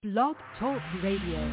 Blog Talk Radio.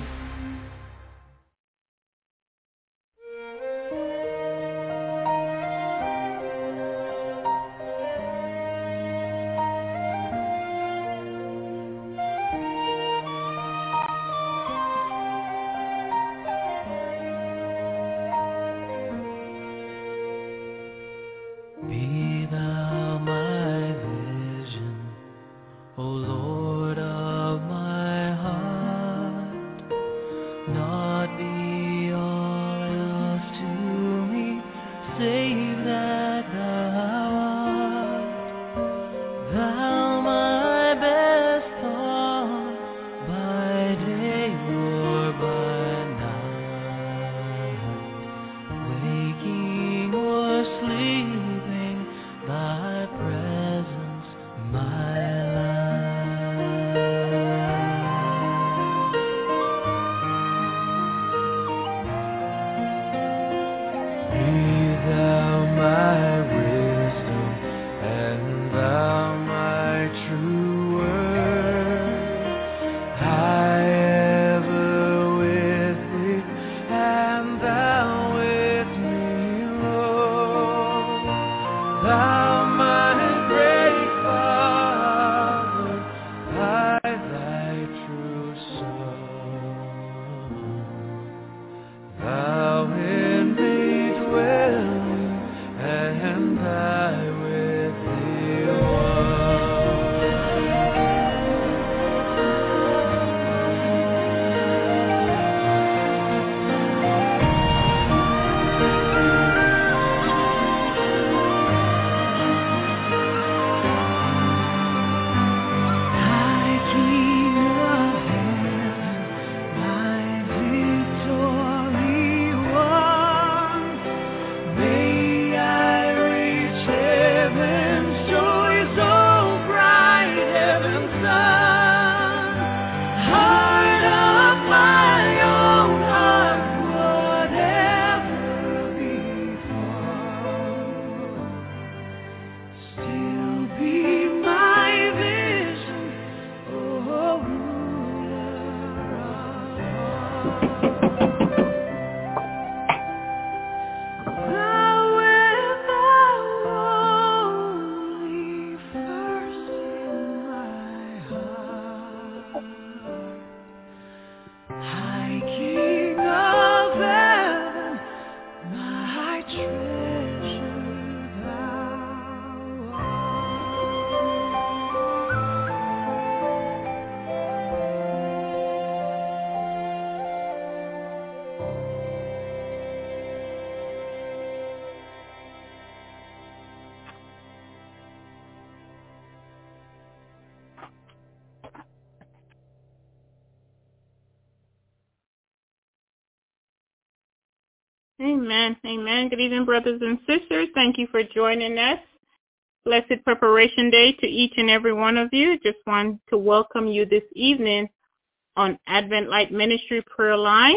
Amen. Amen. Good evening, brothers and sisters. Thank you for joining us. Blessed Preparation Day to each and every one of you. Just want to welcome you this evening on Advent Light Ministry Prayer Line.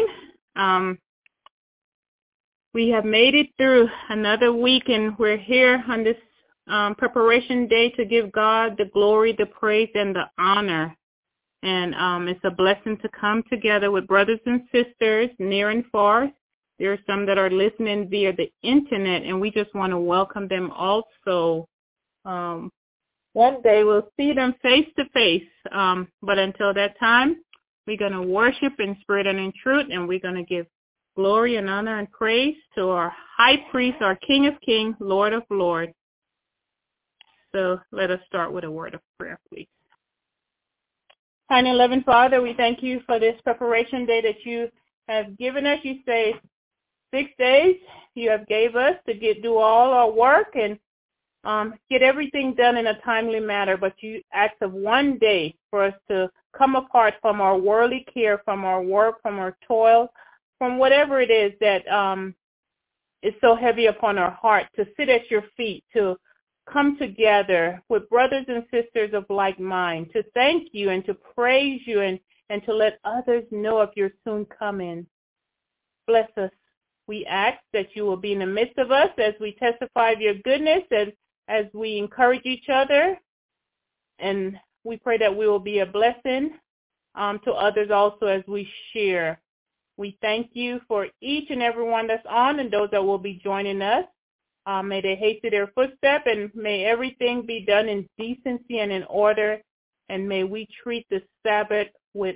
We have made it through another week, and we're here on this Preparation Day to give God the glory, the praise, and the honor. And it's a blessing to come together with brothers and sisters near and far. There are some that are listening via the internet, and we just want to welcome them also. One day we'll see them face to face. But until that time, we're going to worship in spirit and in truth, and we're going to give glory and honor and praise to our high priest, our King of Kings, Lord of Lords. So let us start with a word of prayer, please. Kind and loving Father, we thank you for this preparation day that you have given us. You say 6 days you have gave us to do all our work and get everything done in a timely manner, but you asked of one day for us to come apart from our worldly care, from our work, from our toil, from whatever it is that is so heavy upon our heart, to sit at your feet, to come together with brothers and sisters of like mind, to thank you and to praise you and to let others know of your soon coming. Bless us. We ask that you will be in the midst of us as we testify of your goodness, as we encourage each other. And we pray that we will be a blessing to others also as we share. We thank you for each and every one that's on and those that will be joining us. May they hasten their footstep, and may everything be done in decency and in order, and may we treat the Sabbath with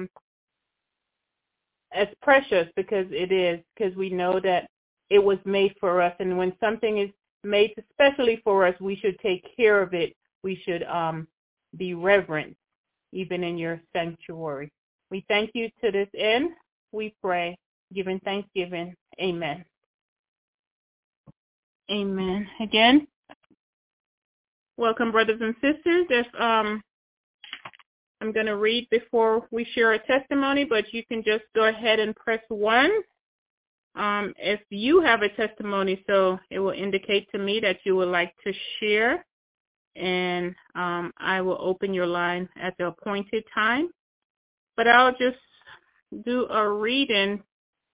as precious, because it is, because we know that it was made for us, and when something is made especially for us, we should take care of it. We should be reverent, even in your sanctuary. We thank you to this end. We pray, giving thanksgiving. Amen. Amen. Again, welcome, brothers and sisters. If I'm going to read before we share a testimony, but you can just go ahead and press 1 if you have a testimony, so it will indicate to me that you would like to share, and I will open your line at the appointed time. But I'll just do a reading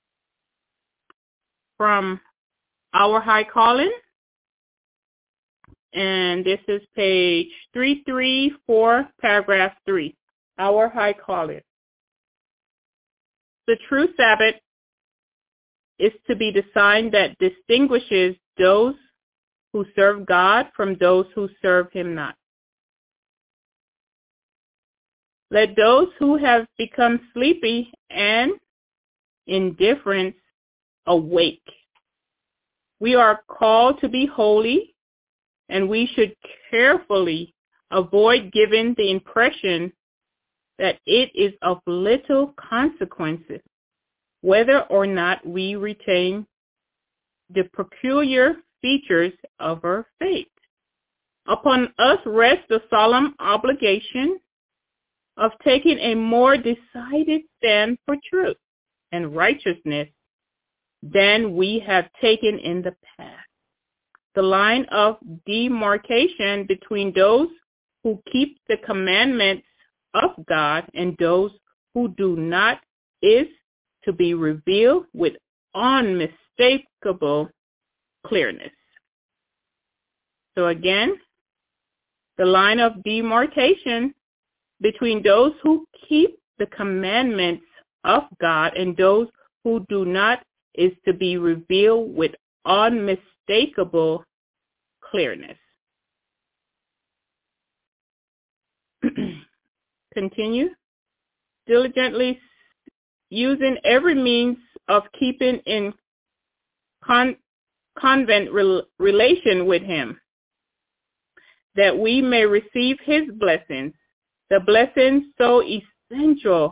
from Our High Calling, and this is page 334, paragraph 3. Our High Calling. The true Sabbath is to be the sign that distinguishes those who serve God from those who serve him not. Let those who have become sleepy and indifferent awake. We are called to be holy, and we should carefully avoid giving the impression that it is of little consequences whether or not we retain the peculiar features of our faith. Upon us rests the solemn obligation of taking a more decided stand for truth and righteousness than we have taken in the past. The line of demarcation between those who keep the commandments of God and those who do not is to be revealed with unmistakable clearness. So again, the line of demarcation between those who keep the commandments of God and those who do not is to be revealed with unmistakable clearness. Continue. Diligently using every means of keeping in convent relation with him, that we may receive his blessings, the blessings so essential.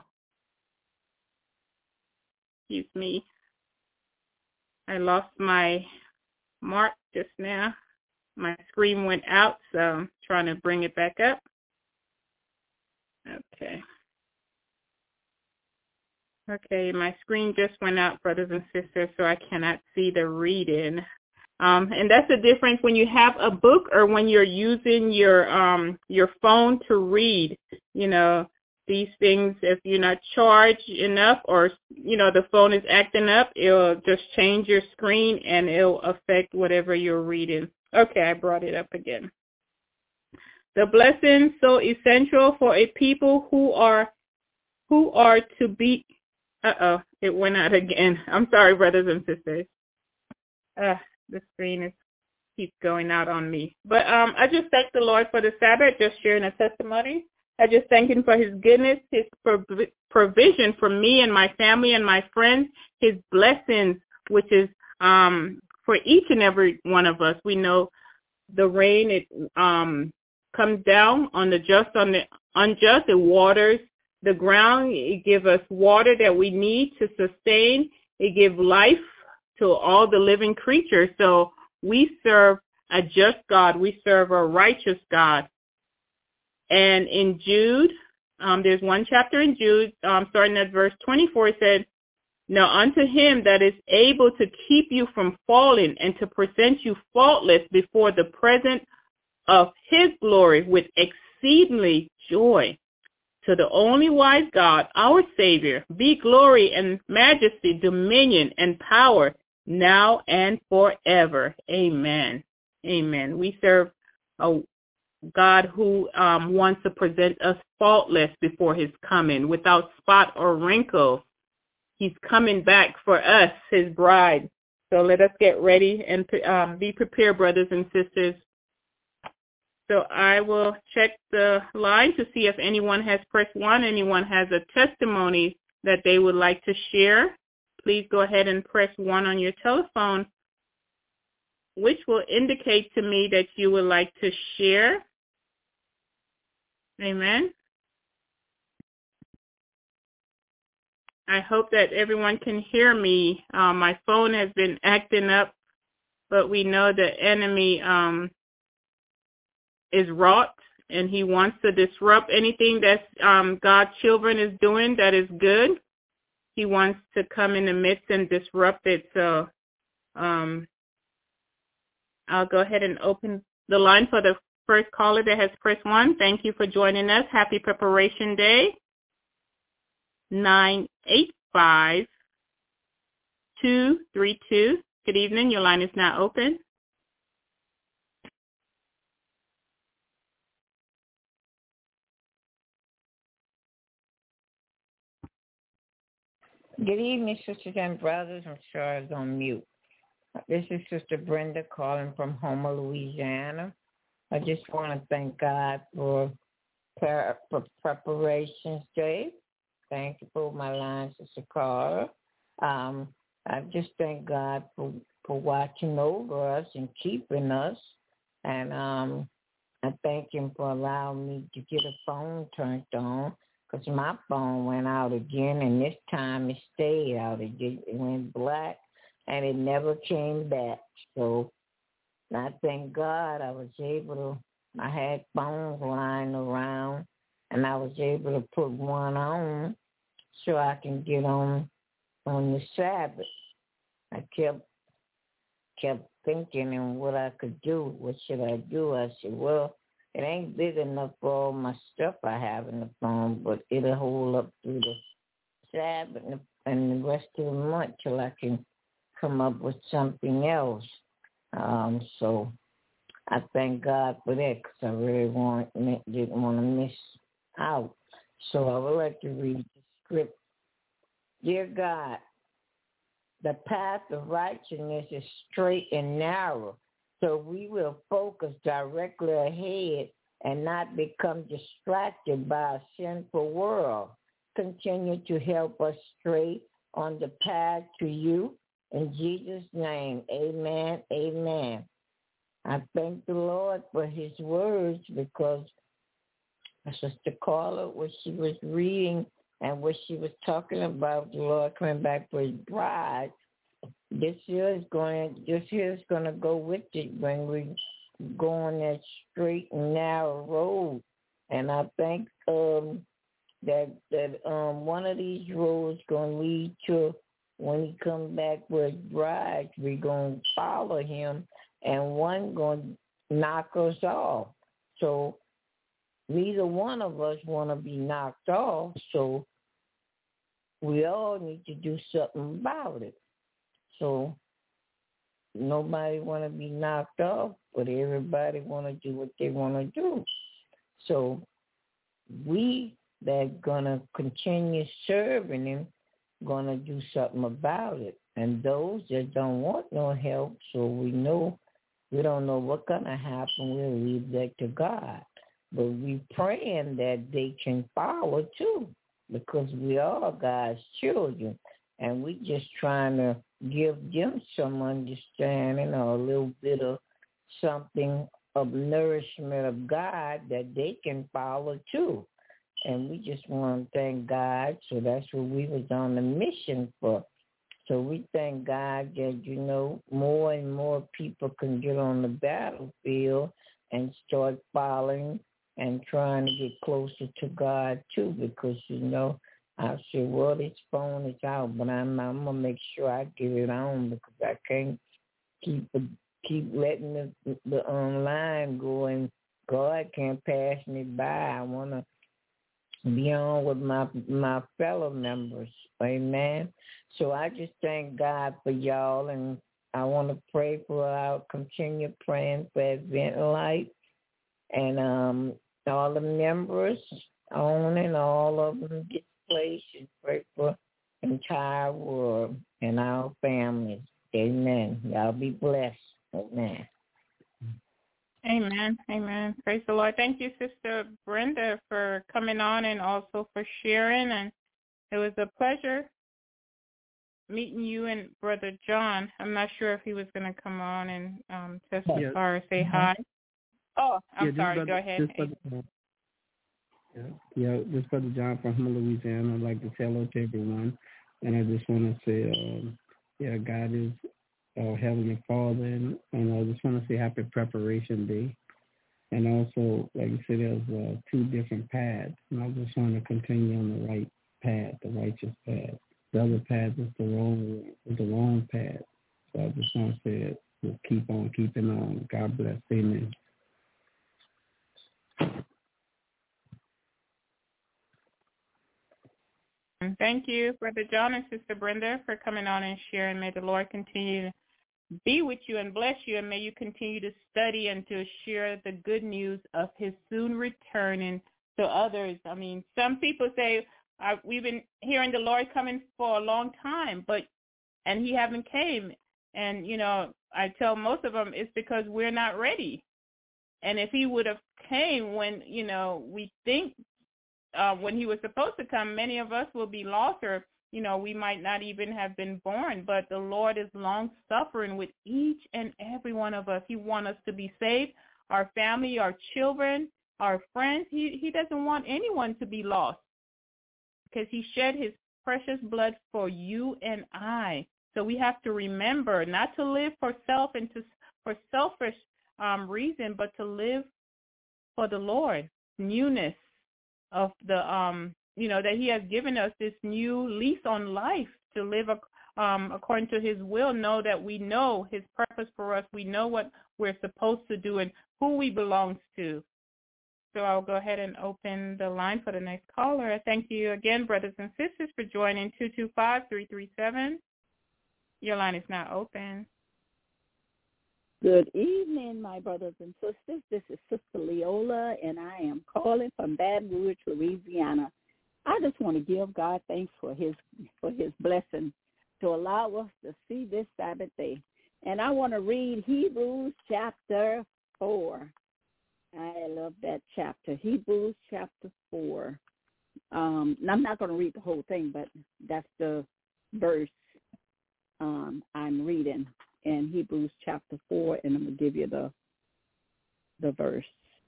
Excuse me. I lost my mark just now. My screen went out, so I'm trying to bring it back up. Okay, my screen just went out, brothers and sisters, so I cannot see the reading. And that's the difference when you have a book or when you're using your phone to read. You know, these things, if you're not charged enough or, the phone is acting up, it'll just change your screen and it'll affect whatever you're reading. Okay, I brought it up again. The blessings so essential for a people who are to be. It went out again. I'm sorry, brothers and sisters. The screen keeps going out on me. But I just thank the Lord for the Sabbath, just sharing a testimony. I just thank him for his goodness, his provision for me and my family and my friends, his blessings, which is for each and every one of us. We know the rain, it comes down on the just, on the unjust. It waters the ground. It gives us water that we need to sustain. It gives life to all the living creatures. So we serve a just God. We serve a righteous God. And in Jude, there's one chapter in Jude, starting at verse 24, it said, "Now unto him that is able to keep you from falling and to present you faultless before the presence of his glory with exceedingly joy, to the only wise God, our Savior, be glory and majesty, dominion and power, now and forever." Amen. Amen. We serve a God who wants to present us faultless before his coming, without spot or wrinkle. He's coming back for us, his bride. So let us get ready and be prepared, brothers and sisters. So I will check the line to see if anyone has pressed 1, anyone has a testimony that they would like to share. Please go ahead and press 1 on your telephone, which will indicate to me that you would like to share. Amen. I hope that everyone can hear me. My phone has been acting up, but we know the enemy is wrought, and he wants to disrupt anything that God's children is doing that is good. He wants to come in the midst and disrupt it. So I'll go ahead and open the line for the first caller that has pressed 1. Thank you for joining us. Happy Preparation Day. 985-232. Good evening. Your line is now open. Good evening, sisters and brothers. I'm sure I was on mute. This is Sister Brenda calling from Homer, Louisiana. I just want to thank God for Preparations Day. Thank you for my line, Sister Carla. I just thank God for watching over us and keeping us. And I thank him for allowing me to get a phone turned on, because my phone went out again, and this time it stayed out. It went black, and it never came back. So I thank God I had phones lying around, and I was able to put one on so I can get on the Sabbath. I kept thinking and what I could do. What should I do? I said, well, it ain't big enough for all my stuff I have in the phone, but it'll hold up through the Sabbath and the rest of the month till I can come up with something else. So I thank God for that, because I really didn't want to miss out. So I would like to read the script. Dear God, the path of righteousness is straight and narrow, so we will focus directly ahead and not become distracted by a sinful world. Continue to help us stray on the path to you. In Jesus' name, amen, amen. I thank the Lord for his words, because Sister Carla, what she was reading and what she was talking about, the Lord coming back for his bride, this year is going to go with it when we go on that straight and narrow road. And I think that one of these roads going to lead to, when he comes back with his bride, we're going to follow him, and one going to knock us off. So neither one of us want to be knocked off, so we all need to do something about it. So nobody want to be knocked off, but everybody want to do what they want to do. So we that going to continue serving him going to do something about it. And those that don't want no help, so we don't know what's going to happen, we'll leave that to God. But we praying that they can follow too, because we are God's children, and we just trying to give them some understanding or a little bit of something of nourishment of God that they can follow too. And we just want to thank God. So that's what we was on the mission for. So we thank God that, more and more people can get on the battlefield and start following and trying to get closer to God too, because, I said, well, this phone is out, but I'm going to make sure I get it on, because I can't keep letting the online go, and God can't pass me by. I want to be on with my fellow members. Amen. So I just thank God for y'all, and I want to pray for continue praying for Advent Life, And all the members on and all of them get placed and pray for the entire world and our families. Amen. Y'all be blessed. Amen. Amen. Amen. Praise the Lord. Thank you, Sister Brenda, for coming on and also for sharing. And it was a pleasure meeting you and Brother John. I'm not sure if he was going to come on and testify or say hi. Oh, I'm sorry. Go ahead. This Brother John from Louisiana. I'd like to say hello to everyone. And I just want to say, God is our Heavenly Father. And I just want to say Happy Preparation Day. And also, like you said, there's 2 different paths. And I just want to continue on the right path, the righteous path. The other path is the wrong path. So I just want to say we'll keep on keeping on. God bless. Amen. And thank you, Brother John and Sister Brenda, for coming on and sharing. May the Lord continue to be with you and bless you, and may you continue to study and to share the good news of his soon returning to others. I mean, some people say, we've been hearing the Lord coming for a long time, and he haven't came. And, I tell most of them it's because we're not ready. And if he would have came when, we think when he was supposed to come, many of us will be lost, or, we might not even have been born. But the Lord is long-suffering with each and every one of us. He wants us to be saved, our family, our children, our friends. He doesn't want anyone to be lost, because he shed his precious blood for you and I. So we have to remember not to live for self and for selfish reason, but to live for the Lord. Newness of the, that he has given us this new lease on life to live according to his will. Know that we know his purpose for us. We know what we're supposed to do and who we belong to. So I'll go ahead and open the line for the next caller. Thank you again, brothers and sisters, for joining 225-337. Your line is now open. Good evening, my brothers and sisters. This is Sister Leola, and I am calling from Baton Rouge, Louisiana. I just want to give God thanks for his blessing to allow us to see this Sabbath day. And I want to read Hebrews chapter 4. I love that chapter, Hebrews chapter 4. I'm not going to read the whole thing, but that's the verse I'm reading in Hebrews chapter 4, and I'm going to give you the verse.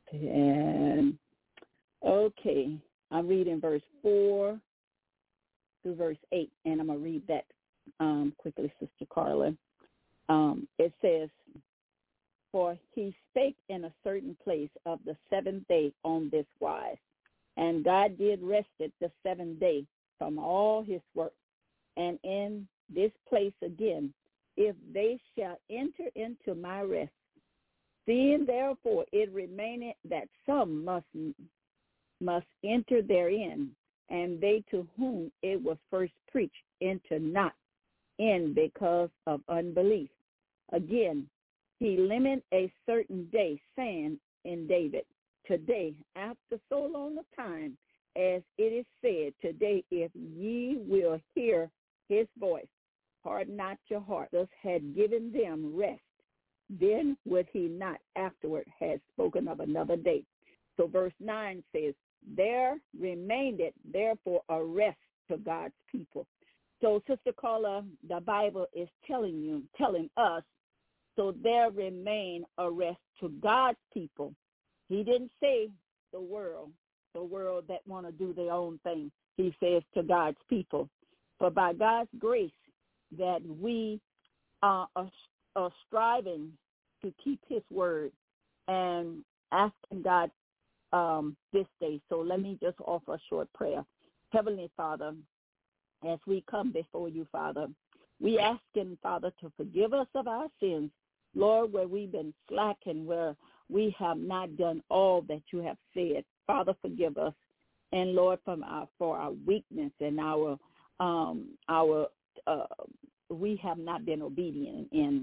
And okay, I'm reading verse 4 through verse 8, and I'm going to read that quickly, Sister Carla. It says, "For he spake in a certain place of the 7th day on this wise, and God did rested the 7th day from all his work. And in this place again, if they shall enter into my rest, seeing therefore it remaineth that some must enter therein, and they to whom it was first preached enter not in because of unbelief. Again, he limited a certain day, saying in David, today, after so long a time, as it is said, today, if ye will hear his voice, harden not your heart. Thus had given them rest. Then would he not afterward have spoken of another day." So verse 9 says, "There remained it, therefore, a rest to God's people." So, Sister Carla, the Bible is telling us, so there remain a rest to God's people. He didn't say the world that want to do their own thing. He says to God's people. But by God's grace that we are striving to keep his word and asking God this day. So let me just offer a short prayer. Heavenly Father, as we come before you, Father, we ask him, Father, to forgive us of our sins. Lord, where we've been slacking, where we have not done all that you have said. Father, forgive us. And Lord, for our weakness and we have not been obedient. And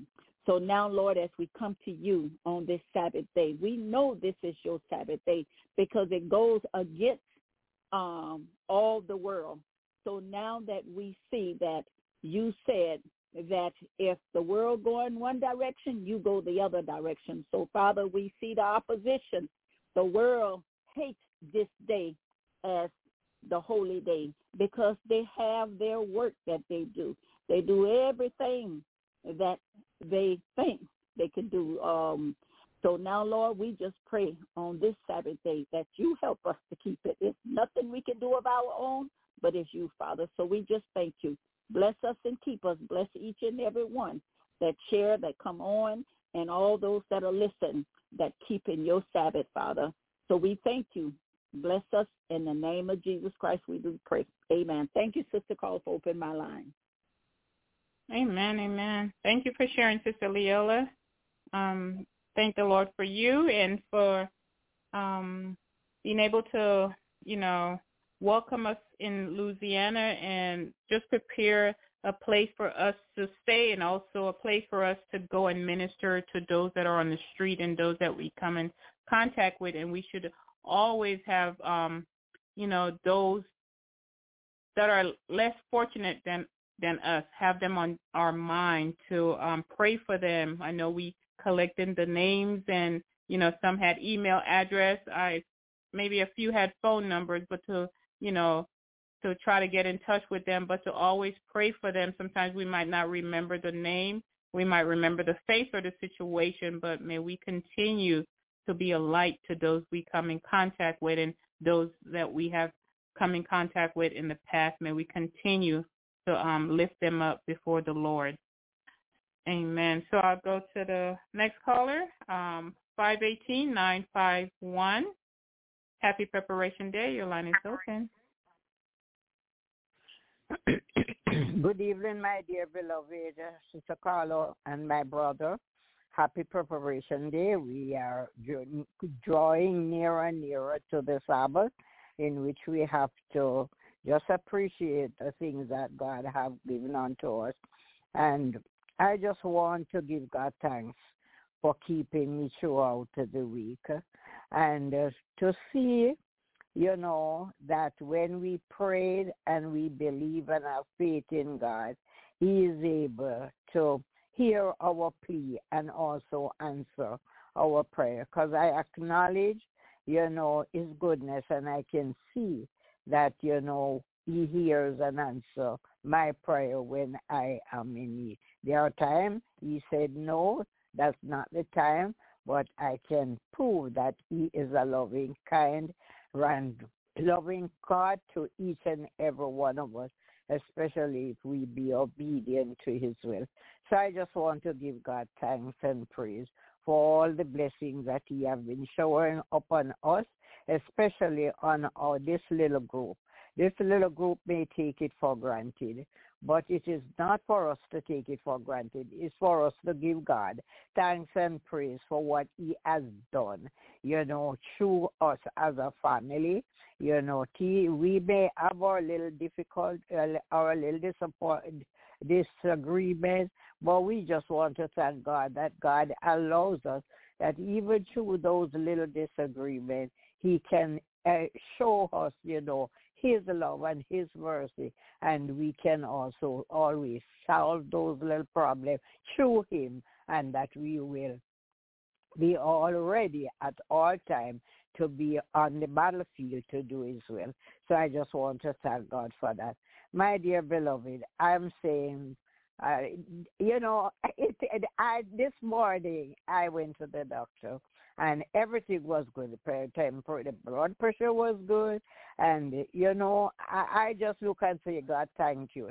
So now, Lord, as we come to you on this Sabbath day, we know this is your Sabbath day because it goes against all the world. So now that we see that you said that if the world go in one direction, you go the other direction. So, Father, we see the opposition. The world hates this day as the holy day because they have their work that they do. They do everything that they think they can do. So now, Lord, we just pray on this Sabbath day that you help us to keep it. It's nothing we can do of our own, but it's you, Father. So we just thank you. Bless us and keep us. Bless each and every one that share, that come on, and all those that are listening that keep in your Sabbath, Father. So we thank you. Bless us in the name of Jesus Christ. We do pray. Amen. Thank you, Sister Carl, for opening my line. Amen, amen. Thank you for sharing, Sister Leola. Thank the Lord for you and for being able to, welcome us in Louisiana and just prepare a place for us to stay and also a place for us to go and minister to those that are on the street and those that we come in contact with. And we should always have, those that are less fortunate than us, have them on our mind to pray for them. I know we collected the names and, some had email address. Maybe a few had phone numbers, but to try to get in touch with them, but to always pray for them. Sometimes we might not remember the name. We might remember the face or the situation, but may we continue to be a light to those we come in contact with and those that we have come in contact with in the past. May we continue to lift them up before the Lord. Amen. So I'll go to the next caller, 518-951. Happy Preparation Day. Your line is open. Good evening, my dear beloved Sister Carla and my brother. Happy Preparation Day. We are drawing nearer and nearer to the Sabbath, in which we have to just appreciate the things that God have given unto us. And I just want to give God thanks for keeping me throughout the week. And to see, that when we prayed and we believe and have faith in God, he is able to hear our plea and also answer our prayer. Because I acknowledge, his goodness, and I can see that, he hears and answers my prayer when I am in need. There are times he said, no, that's not the time, but I can prove that he is a loving, kind, and loving God to each and every one of us, especially if we be obedient to his will. So I just want to give God thanks and praise for all the blessings that he has been showering upon us, especially on this little group. This little group may take it for granted, but it is not for us to take it for granted. It's for us to give God thanks and praise for what he has done, through us as a family. We may have our little disagreements, but we just want to thank God that God allows us that even through those little disagreements, he can show us, his love and his mercy, and we can also always solve those little problems through him, and that we will be all ready at all time to be on the battlefield to do his will. So I just want to thank God for that. My dear beloved, I'm saying, this morning I went to the doctor, and everything was good. The blood pressure was good. And, I just look and say, God, thank you,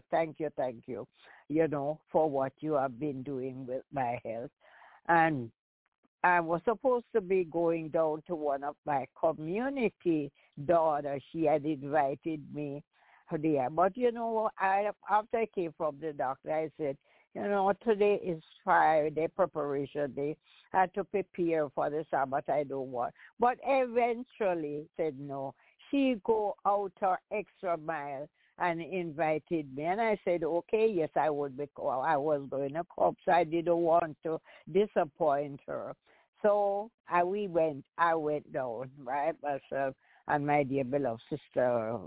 for what you have been doing with my health. And I was supposed to be going down to one of my community daughters. She had invited me there. But, after I came from the doctor, I said, today is Friday, preparation day. I had to prepare for the Sabbath. I don't want. But eventually said no. She go out her extra mile and invited me. And I said, okay, yes, I would, because I was going to come, so I didn't want to disappoint her. So I went down, right? Myself and my dear beloved sister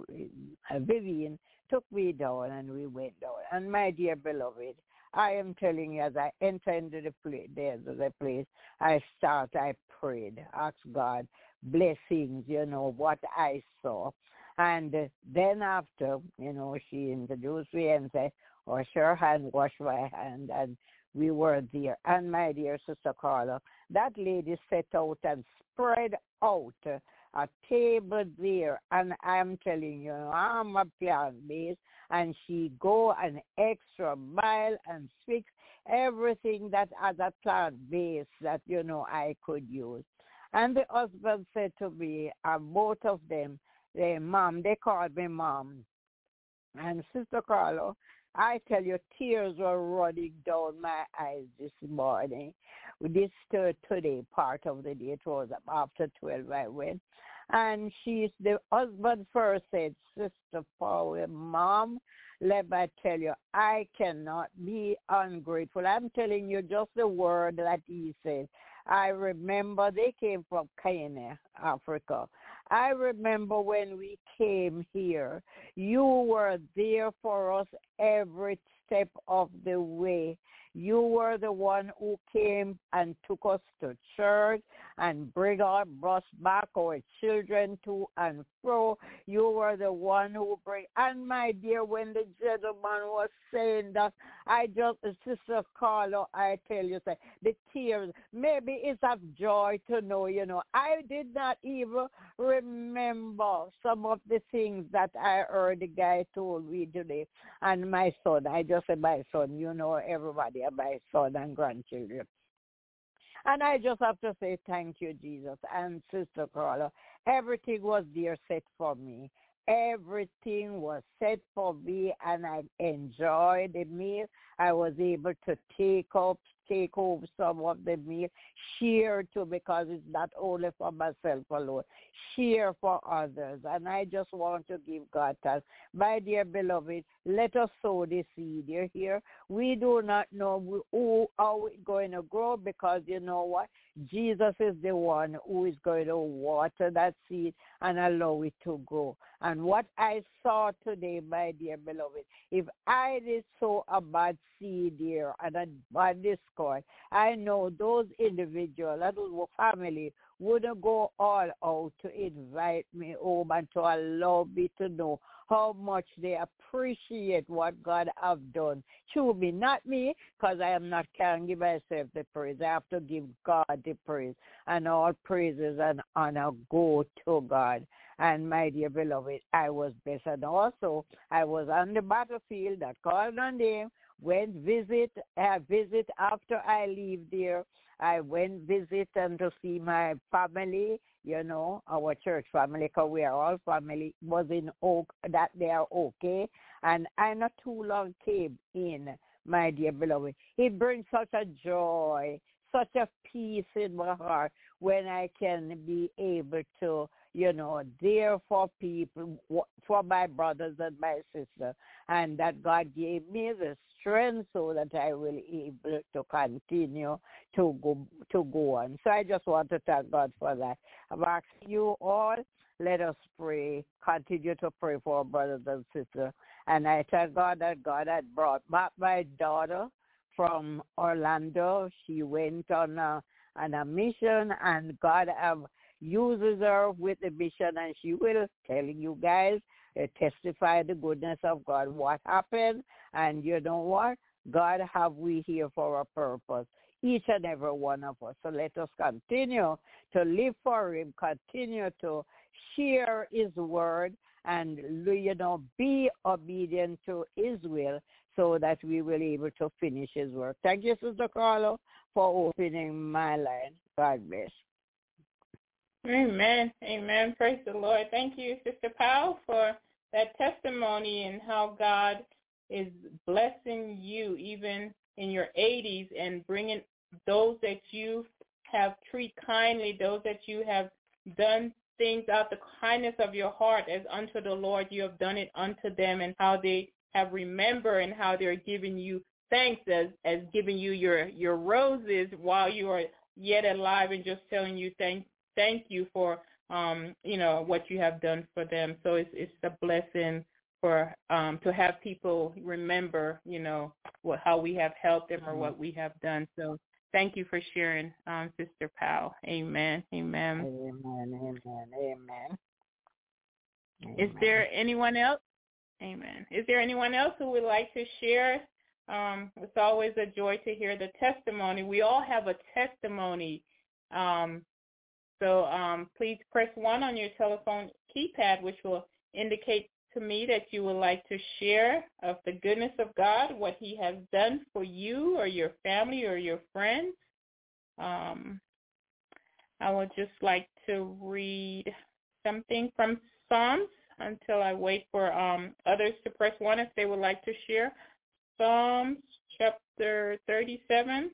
Vivian took me down, and we went down. And my dear beloved, I am telling you, as I entered into the place, I prayed, asked God blessings, what I saw. And then after, she introduced me and said, wash your hand, wash my hand, and we were there. And my dear Sister Carla, that lady set out and spread out a table there, and I'm telling you, I'm a plant-based, and she go an extra mile and fix everything that as a plant-based that, I could use. And the husband said to me, both of them, Mom, they called me Mom. And Sister Carla, I tell you, tears were running down my eyes this morning. This today, part of the day, it was after 12 I went. And the husband first said, Sister Paul, Mom, let me tell you, I cannot be ungrateful. I'm telling you just the word that he said. I remember they came from Kenya, Africa. I remember when we came here, you were there for us every step of the way. You were the one who came and took us to church and bring our bus back, our children to and fro. You were the one who bring. And my dear, when the gentleman was saying that, Sister Carla, I tell you, the tears, maybe it's of joy to know, I did not even remember some of the things that I heard the guy told me today. And my son, I just said my son, everybody, my son and grandchildren. And I just have to say thank you, Jesus. And Sister Carla, everything was there set for me. Everything was set for me, and I enjoyed the meal. I was able to take over some of the meal, share too, because it's not only for myself alone, share for others. And I just want to give God thanks. My dear beloved, let us sow the seed. You're here. We do not know how it's going to grow, because you know what? Jesus is the one who is going to water that seed and allow it to grow. And what I saw today, my dear beloved, if I did sow a bad seed here and a bad discord, I know those individuals, that was family, wouldn't go all out to invite me home and to allow me to know how much they appreciate what God have done to me. Not me, because I am not can give myself the praise. I have to give God the praise. And all praises and honor go to God. And my dear beloved, I was blessed. And also, I was on the battlefield that called on them, went visit after I leave there. I went visit and to see my family, our church family, because we are all family, was in Oak, that they are okay. And I not too long came in, my dear beloved. It brings such a joy, such a peace in my heart when I can be able to, there for people, for my brothers and my sisters, and that God gave me the strength so that I will be able to continue to go on. So I just want to thank God for that. I'm asking you all, let us pray, continue to pray for our brothers and sisters. And I thank God that God had brought back my daughter from Orlando. She went on a mission, and God uses her with the mission, and she will tell you guys, testify the goodness of God, what happened. And you know what? God have we here for a purpose, each and every one of us. So let us continue to live for him, continue to share his word, and, be obedient to his will, so that we will be able to finish his work. Thank you, Sister Carla, for opening my line. God bless. Amen. Amen. Praise the Lord. Thank you, Sister Powell, for that testimony and how God is blessing you even in your 80s and bringing those that you have treated kindly, those that you have done things out the kindness of your heart as unto the Lord you have done it unto them, and how they have remembered and how they're giving you thanks as giving you your roses while you are yet alive, and just telling you thank you for what you have done for them. So it's a blessing for to have people remember how we have helped them or what we have done. So thank you for sharing, Sister Powell. Amen. Amen. Amen. Amen. Is there anyone else? Amen. Is there anyone else who would like to share? It's always a joy to hear the testimony. We all have a testimony. So please press 1 on your telephone keypad, which will indicate to me that you would like to share of the goodness of God, what he has done for you or your family or your friends. I would just like to read something from Psalms until I wait for others to press 1 if they would like to share. Psalms chapter 37,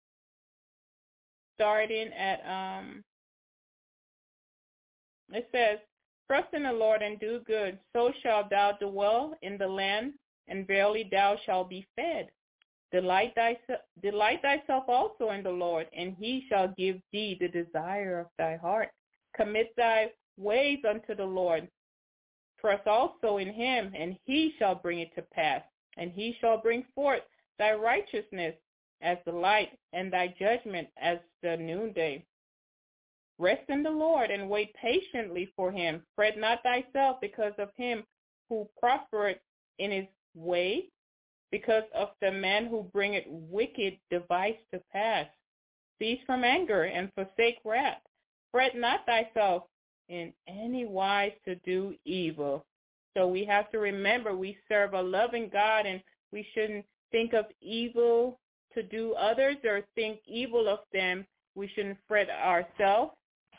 starting at, it says, "Trust in the Lord and do good, so shalt thou dwell in the land, and verily thou shalt be fed. Delight thyself also in the Lord, and he shall give thee the desire of thy heart. Commit thy ways unto the Lord. Trust also in him, and he shall bring it to pass. And he shall bring forth thy righteousness as the light, and thy judgment as the noonday. Rest in the Lord, and wait patiently for him. Fret not thyself because of him who prospereth in his way, because of the man who bringeth wicked device to pass. Cease from anger, and forsake wrath. Fret not thyself in any wise to do evil." So we have to remember we serve a loving God, and we shouldn't think of evil to do others or think evil of them. We shouldn't fret ourselves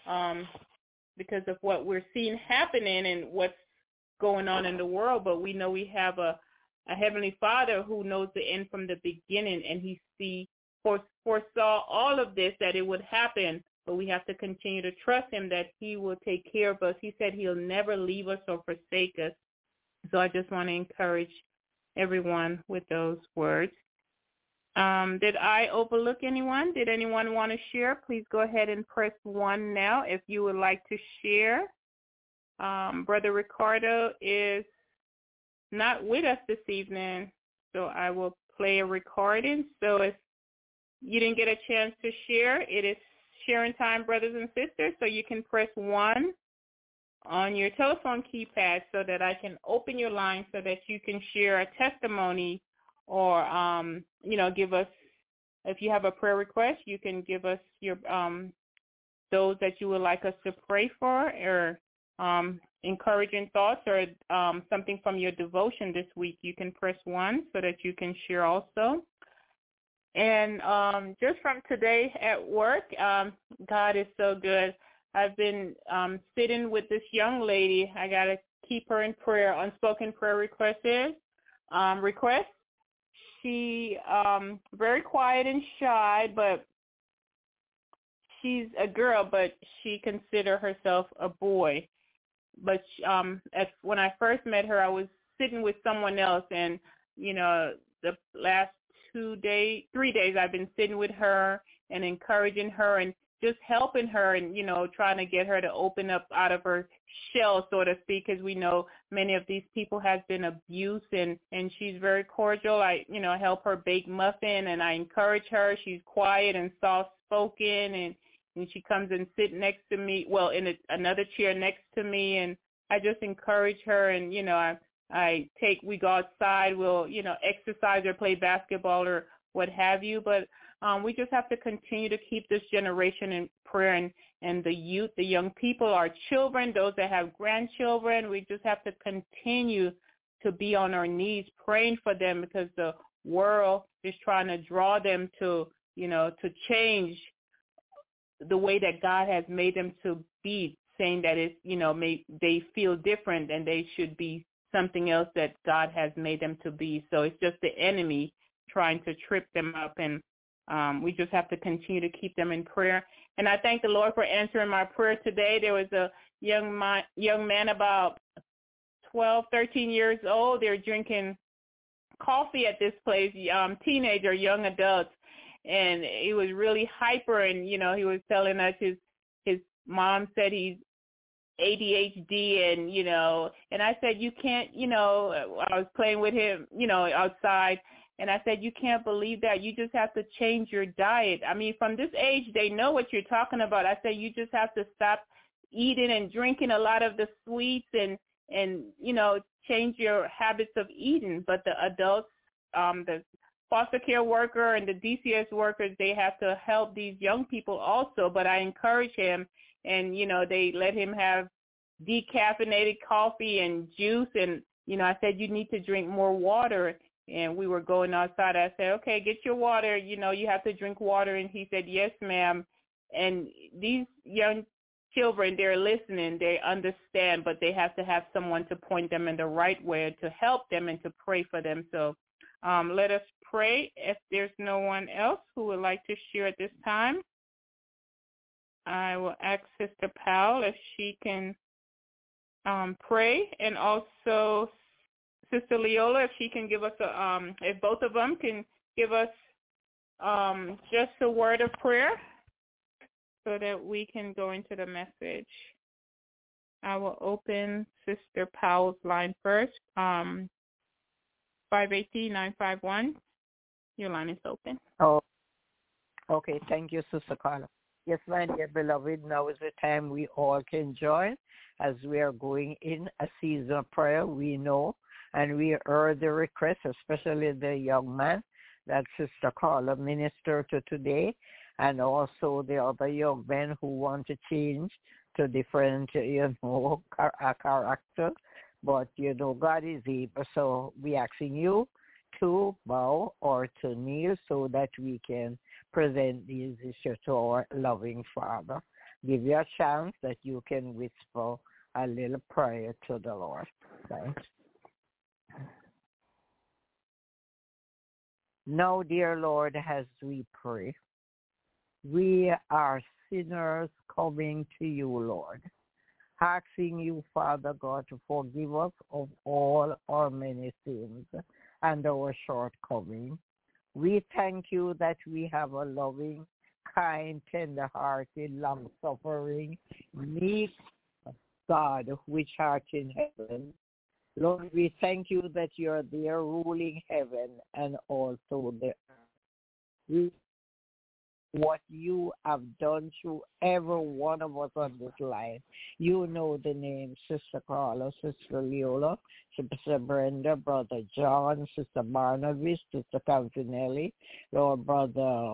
because of what we're seeing happening and what's going on in the world. But we know we have a Heavenly Father who knows the end from the beginning, and he foresaw all of this, that it would happen. But we have to continue to trust him that he will take care of us. He said he'll never leave us or forsake us. So I just want to encourage everyone with those words. Did I overlook anyone? Did anyone want to share? Please go ahead and press 1 now if you would like to share. Brother Ricardo is not with us this evening, so I will play a recording. So if you didn't get a chance to share, it is sharing time, brothers and sisters, so you can press 1 on your telephone keypad so that I can open your line so that you can share a testimony or, give us, if you have a prayer request, you can give us your those that you would like us to pray for, or encouraging thoughts, or something from your devotion this week. You can press 1 so that you can share also. And just from today at work, God is so good. I've been sitting with this young lady. I got to keep her in prayer. Unspoken prayer request. She very quiet and shy, but she's a girl, but she considers herself a boy. But when I first met her, I was sitting with someone else, and the last 3 days I've been sitting with her and encouraging her and just helping her and, trying to get her to open up out of her shell, so to speak, because we know many of these people has been abused, and she's very cordial. I help her bake muffin, and I encourage her. She's quiet and soft-spoken, and she comes and sit next to me, in another chair next to me, and I just encourage her, and, we go outside, we'll, exercise or play basketball or what have you, but we just have to continue to keep this generation in prayer, and the youth, the young people, our children, those that have grandchildren. We just have to continue to be on our knees praying for them, because the world is trying to draw them to change the way that God has made them to be, saying that it's, they feel different and they should be something else that God has made them to be. So it's just the enemy trying to trip them up, and we just have to continue to keep them in prayer. And I thank the Lord for answering my prayer today. There was a young men about 12, 13 years old. They're drinking coffee at this place, teenager, young adults, and he was really hyper. And he was telling us his mom said he's ADHD, and I said, you can't, I was playing with him, outside, and I said, you can't believe that. You just have to change your diet. I mean, from this age, they know what you're talking about. I said, you just have to stop eating and drinking a lot of the sweets and change your habits of eating. But the adults, the foster care worker and the DCS workers, they have to help these young people also. But I encourage him, and, they let him have decaffeinated coffee and juice. And, I said, you need to drink more water. And we were going outside. I said, okay, get your water. You have to drink water. And he said, yes, ma'am. And these young children, they're listening, they understand, but they have to have someone to point them in the right way, to help them and to pray for them. So let us pray. If there's no one else who would like to share at this time, I will ask Sister Powell if she can pray, and also Sister Leola, if she can give us if both of them can give us just a word of prayer, so that we can go into the message. I will open Sister Powell's line first. 580-951. Your line is open. Oh, okay. Thank you, Sister Carla. Yes, my dear beloved, now is the time we all can join as we are going in a season of prayer. We know, and we heard the request, especially the young man that Sister Carla ministered to today, and also the other young men who want to change to different, character. But, God is able. So we asking you to bow or to kneel so that we can present these issues to our loving Father. Give you a chance that you can whisper a little prayer to the Lord. Thanks. Now, dear Lord, as we pray, we are sinners coming to you, Lord, asking you, Father God, to forgive us of all our many sins and our shortcomings. We thank you that we have a loving, kind, tender-hearted, long-suffering, meek God which art in heaven. Lord, we thank you that you're there ruling heaven and also the earth. What you have done through every one of us on this line. You know the names, Sister Carla, Sister Leola, Sister Brenda, Brother John, Sister Barnabas, Sister Campanelli, Lord Brother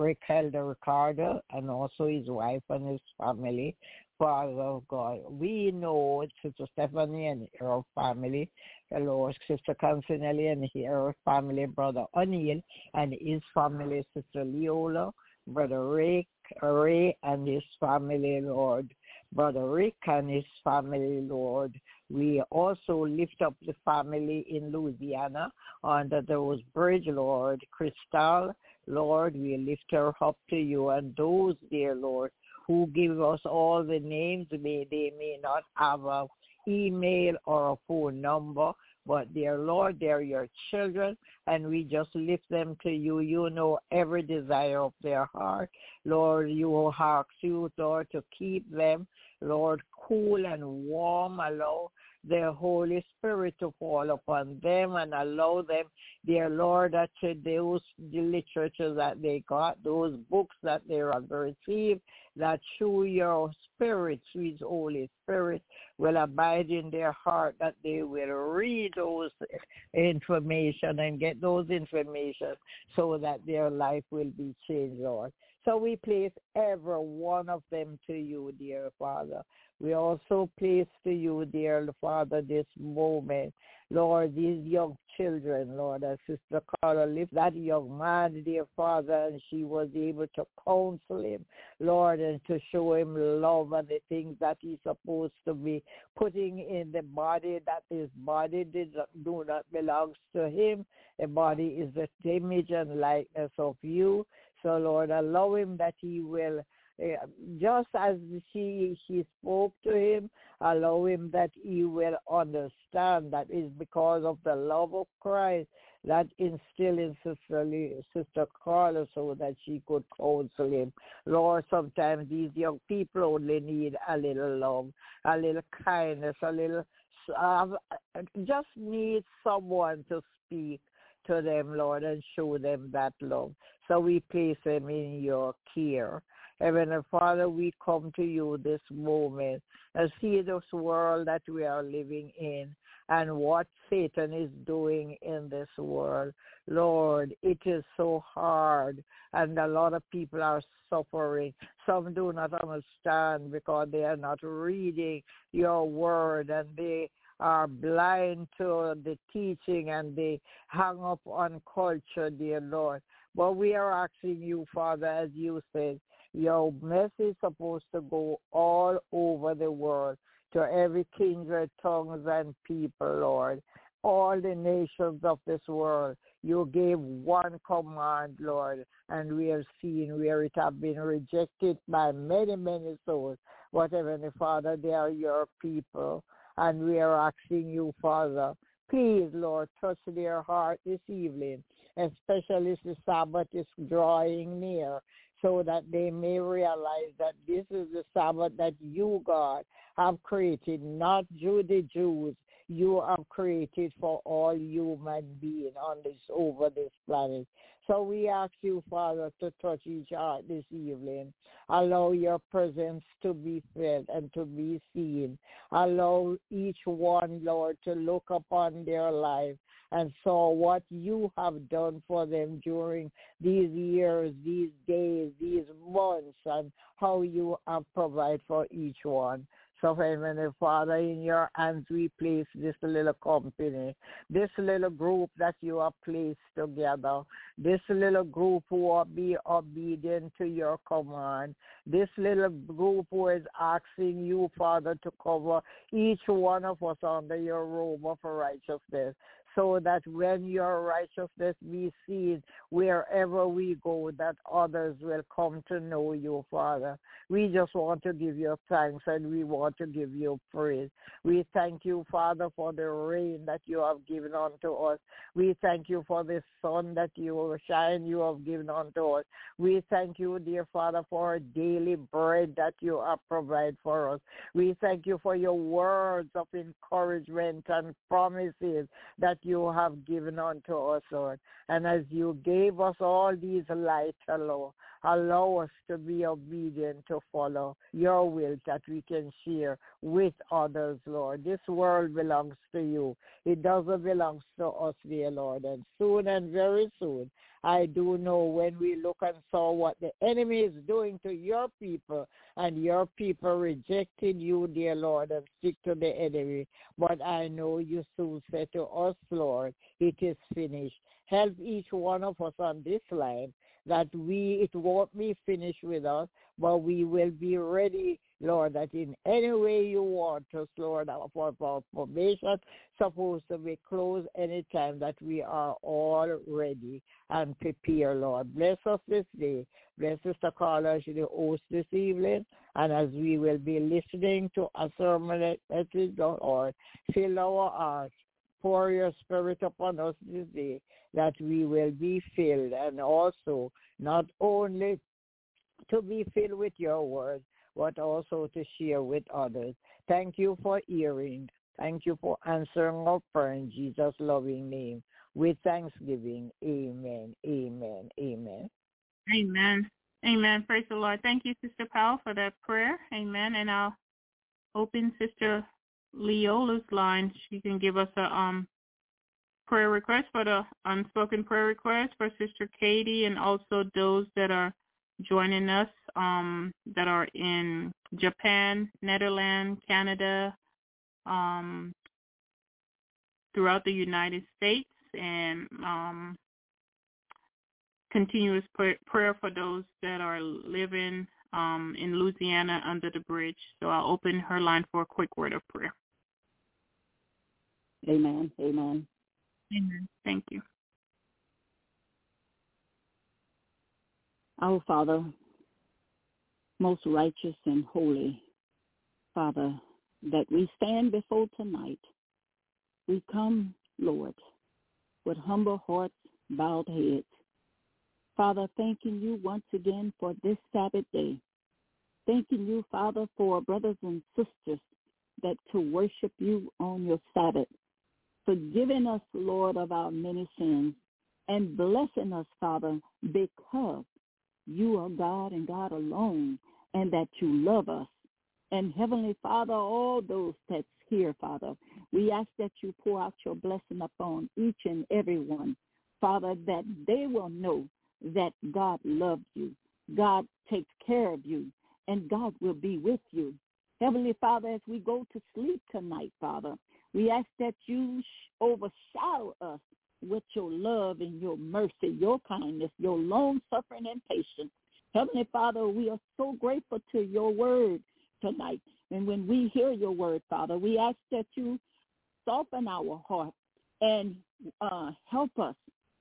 Ricardo, and also his wife and his family. Father God, we know Sister Stephanie and her family, Lord, Sister Campanelli and her family, Brother O'Neill and his family, Sister Leola, Brother Ray and his family, Lord. Brother Rick and his family, Lord. We also lift up the family in Louisiana under those bridge, Lord. Crystal, Lord, we lift her up to you. And those, dear Lord, who give us all the names, they may not have an email or a phone number, but dear Lord, they're your children, and we just lift them to you. You know every desire of their heart. Lord, you will ask you, Lord, to keep them, Lord, cool and warm. Allow the Holy Spirit to fall upon them and allow them, dear Lord, that those literature that they got, those books that they have received, that through your Spirit, sweet Holy Spirit, will abide in their heart, that they will read those information and get those information so that their life will be changed, Lord. So we place every one of them to you, dear Father. We also place to you, dear Father, this moment, Lord, these young children, Lord, as Sister Carla lift that young man, dear Father, and she was able to counsel him, Lord, and to show him love and the things that he's supposed to be putting in the body, that his body do not belong to him. The body is the image and likeness of you. So, Lord, allow him that he will just as she spoke to him, allow him that he will understand that is because of the love of Christ that instilled in Sister Carla so that she could counsel him. Lord, sometimes these young people only need a little love, a little kindness, a little, just need someone to speak to them, Lord, and show them that love. So we place them in your care. Heavenly Father, we come to you this moment and see this world that we are living in and what Satan is doing in this world. Lord, it is so hard, and a lot of people are suffering. Some do not understand because they are not reading your word, and they are blind to the teaching, and they hang up on culture, dear Lord. But we are asking you, Father, as you said, your message is supposed to go all over the world to every kindred, tongues, and people, Lord. All the nations of this world, you gave one command, Lord, and we have seen where it has been rejected by many, many souls. But Heavenly Father, they are your people, and we are asking you, Father, please, Lord, touch their heart this evening, especially as the Sabbath is drawing near, so that they may realize that this is the Sabbath that you, God, have created, not the Jews. You have created for all human beings on this, over this planet. So we ask you, Father, to touch each heart this evening. Allow your presence to be felt and to be seen. Allow each one, Lord, to look upon their life and saw what you have done for them during these years, these days, these months, and how you have provided for each one. So, Heavenly Father, in your hands we place this little company, this little group that you have placed together, this little group who will be obedient to your command, this little group who is asking you, Father, to cover each one of us under your robe of righteousness, so that when your righteousness be seen wherever we go, that others will come to know you, Father. We just want to give you thanks, and we want to give you praise. We thank you, Father, for the rain that you have given unto us. We thank you for the sun that you shine you have given unto us. We thank you, dear Father, for our daily bread that you have provided for us. We thank you for your words of encouragement and promises that you have given unto us, Lord. And as you gave us all these lights, allow us to be obedient to follow your will that we can share with others, Lord. This world belongs to you. It doesn't belong to us, dear Lord. And soon and very soon, I do know when we look and saw what the enemy is doing to your people, and your people rejected you, dear Lord, and stick to the enemy. But I know you soon said to us, Lord, it is finished. Help each one of us on this line that it won't be finished with us, but we will be ready, Lord, that in any way you want us, Lord, for our probation supposed to be closed anytime, that we are all ready and prepared, Lord. Bless us this day. Bless Sister Carla, she the host this evening, and as we will be listening to a sermon message, Lord, fill our hearts. Pour your spirit upon us this day, that we will be filled, and also not only to be filled with your word, but also to share with others. Thank you for hearing. Thank you for answering our prayer in Jesus' loving name. With thanksgiving, amen, amen, amen. Amen. Amen. Praise the Lord. Thank you, Sister Powell, for that prayer. Amen. And I'll open Sister Leola's line. She can give us a prayer request for the unspoken prayer request for Sister Katie, and also those that are joining us that are in Japan, Netherlands, Canada, throughout the United States, and continuous prayer for those that are living in Louisiana under the bridge. So I'll open her line for a quick word of prayer. Amen. Amen. Amen. Thank you. Our Father, most righteous and holy Father, that we stand before tonight. We come, Lord, with humble hearts, bowed heads. Father, thanking you once again for this Sabbath day. Thanking you, Father, for brothers and sisters that to worship you on your Sabbath. Forgiving us, Lord, of our many sins and blessing us, Father, because you are God and God alone, and that you love us. And Heavenly Father, all those that's here, Father, we ask that you pour out your blessing upon each and every one, Father, that they will know that God loves you, God takes care of you, and God will be with you. Heavenly Father, as we go to sleep tonight, Father, we ask that you overshadow us with your love and your mercy, your kindness, your long-suffering and patience. Heavenly Father, we are so grateful to your word tonight. And when we hear your word, Father, we ask that you soften our heart and help us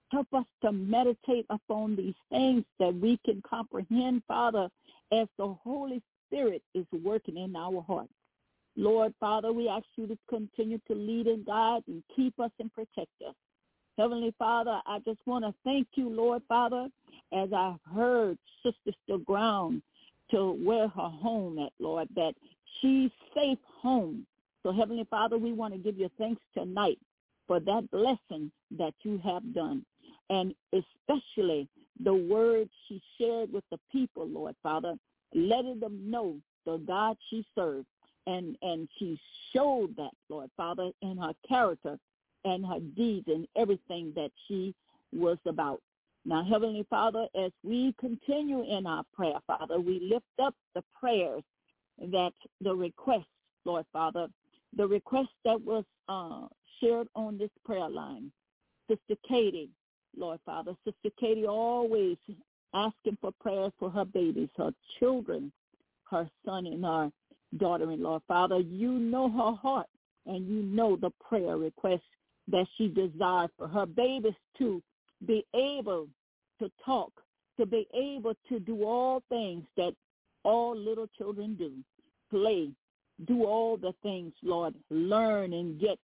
to meditate upon these things that we can comprehend, Father, as the Holy Spirit is working in our hearts. Lord, Father, we ask you to continue to lead and guide and keep us and protect us. Heavenly Father, I just want to thank you, Lord, Father, as I've heard Sister Still Ground to where her home at, Lord, that she's safe home. So, Heavenly Father, we want to give you thanks tonight for that blessing that you have done, and especially the word she shared with the people, Lord, Father, letting them know the God she served. And she showed that, Lord, Father, in her character and her deeds and everything that she was about. Now, Heavenly Father, as we continue in our prayer, Father, we lift up the prayers that the requests, Lord, Father, the request that was shared on this prayer line. Sister Katie, Lord, Father, Sister Katie always asking for prayers for her babies, her children, her son and her daughter-in-law. Father, you know her heart, and you know the prayer request that she desires for her babies to be able to talk, to be able to do all things that all little children do, play, do all the things, Lord, learn and get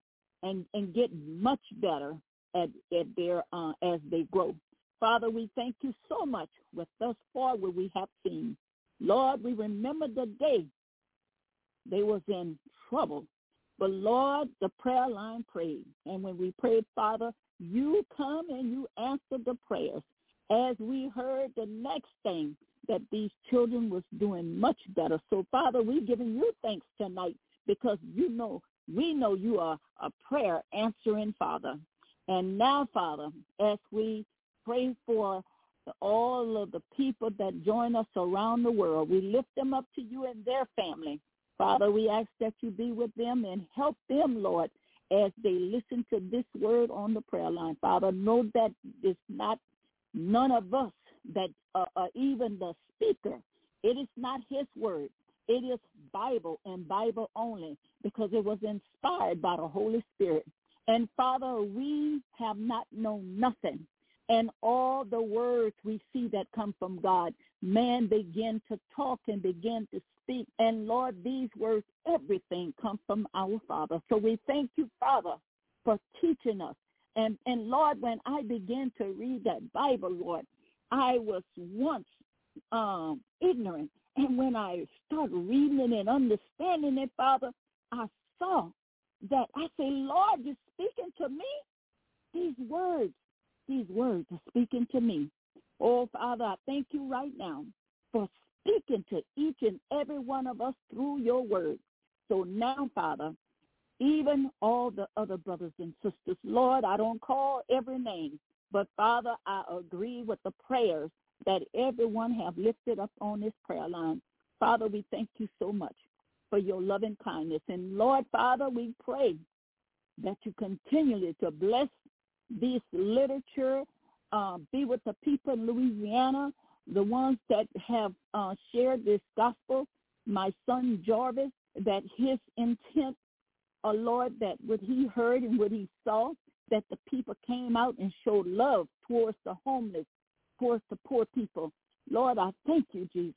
much better at their as they grow. Father, we thank you so much with thus far what we have seen. Lord, we remember the day they was in trouble. But, Lord, the prayer line prayed. And when we prayed, Father, you come and you answer the prayers. As we heard the next thing, that these children was doing much better. So, Father, we're giving you thanks tonight because we know you are a prayer answering Father. And now, Father, as we pray for all of the people that join us around the world, we lift them up to you and their family. Father, we ask that you be with them and help them, Lord, as they listen to this word on the prayer line. Father, know that it's not none of us that even the speaker. It is not his word. It is Bible and Bible only because it was inspired by the Holy Spirit. And, Father, we have not known nothing. And all the words we see that come from God, man begin to talk and begin to speak. And, Lord, these words, everything comes from our Father. So we thank you, Father, for teaching us. And Lord, when I began to read that Bible, Lord, I was once ignorant. And when I started reading it and understanding it, Father, I saw that I say, Lord, you're speaking to me. These words are speaking to me. Oh, Father, I thank you right now for speaking to each and every one of us through your word. So now, Father, even all the other brothers and sisters, Lord, I don't call every name, but, Father, I agree with the prayers that everyone have lifted up on this prayer line. Father, we thank you so much for your loving kindness. And, Lord, Father, we pray that you continually to bless this literature, be with the people in Louisiana, the ones that have shared this gospel, my son Jarvis, that his intent, Lord, that what he heard and what he saw, that the people came out and showed love towards the homeless, towards the poor people. Lord, I thank you, Jesus,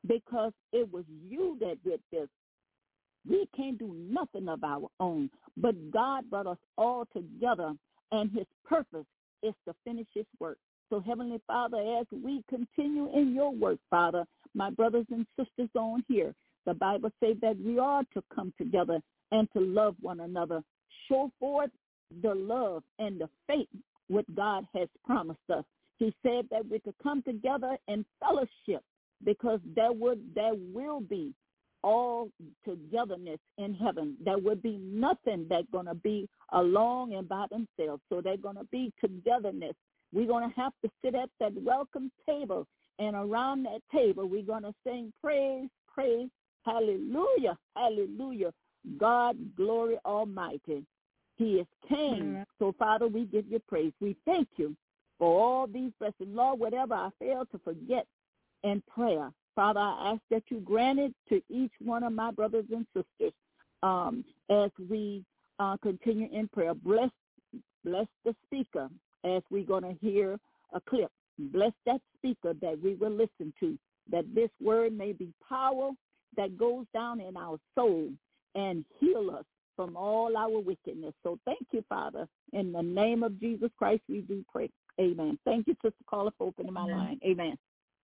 because it was you that did this. We can't do nothing of our own, but God brought us all together, and his purpose is to finish his work. So, Heavenly Father, as we continue in your work, Father, my brothers and sisters on here, the Bible says that we are to come together and to love one another, show forth the love and the faith what God has promised us. He said that we could come together in fellowship, because there will be all togetherness in heaven. There would be nothing that's going to be alone and by themselves. So they're going to be togetherness. We're going to have to sit at that welcome table, and around that table we're going to sing praise, praise, hallelujah, hallelujah. God, glory almighty. He is King. So, Father, we give you praise. We thank you for all these blessings. Lord, whatever I fail to forget in prayer, Father, I ask that you grant it to each one of my brothers and sisters as we continue in prayer. Bless the speaker as we're going to hear a clip. Bless that speaker that we will listen to, that this word may be power that goes down in our soul and heal us from all our wickedness. So thank you, Father. In the name of Jesus Christ, we do pray. Amen. Thank you, Sister Carla, for opening my line. Amen.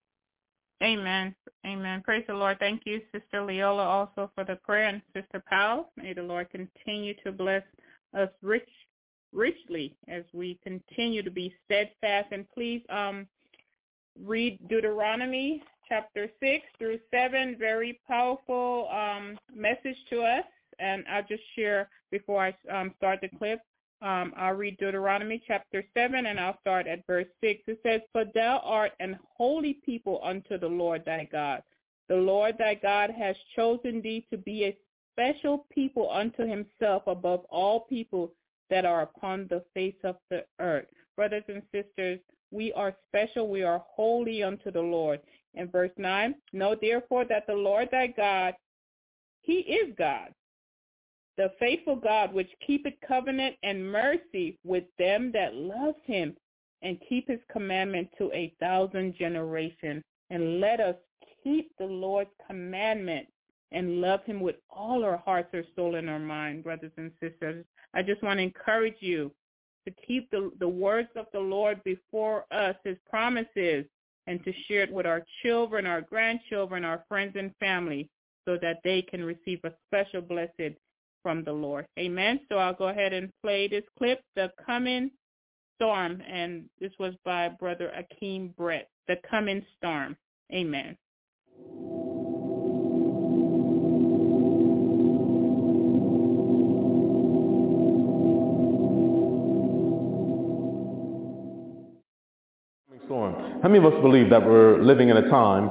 Amen. Amen. Praise the Lord. Thank you, Sister Leola, also for the prayer, and Sister Powell. May the Lord continue to bless us richly as we continue to be steadfast. And please read Deuteronomy chapter 6 through 7. Very powerful message to us. And I'll just share before I start the clip. I'll read Deuteronomy chapter 7, and I'll start at verse 6. It says, "For thou art an holy people unto the Lord thy God. The Lord thy God has chosen thee to be a special people unto himself above all people that are upon the face of the earth." Brothers and sisters, we are special. We are holy unto the Lord. In verse 9, "Know therefore that the Lord thy God, he is God, the faithful God, which keepeth covenant and mercy with them that love him, and keep his commandment to 1,000 generations. And let us keep the Lord's commandment and love him with all our hearts, our soul, and our mind." Brothers and sisters, I just want to encourage you to keep the words of the Lord before us, his promises, and to share it with our children, our grandchildren, our friends and family, so that they can receive a special blessing from the Lord. Amen. So I'll go ahead and play this clip, "The Coming Storm," and this was by Brother Akeem Brett, "The Coming Storm." Amen. Storm. How many of us believe that we're living in a time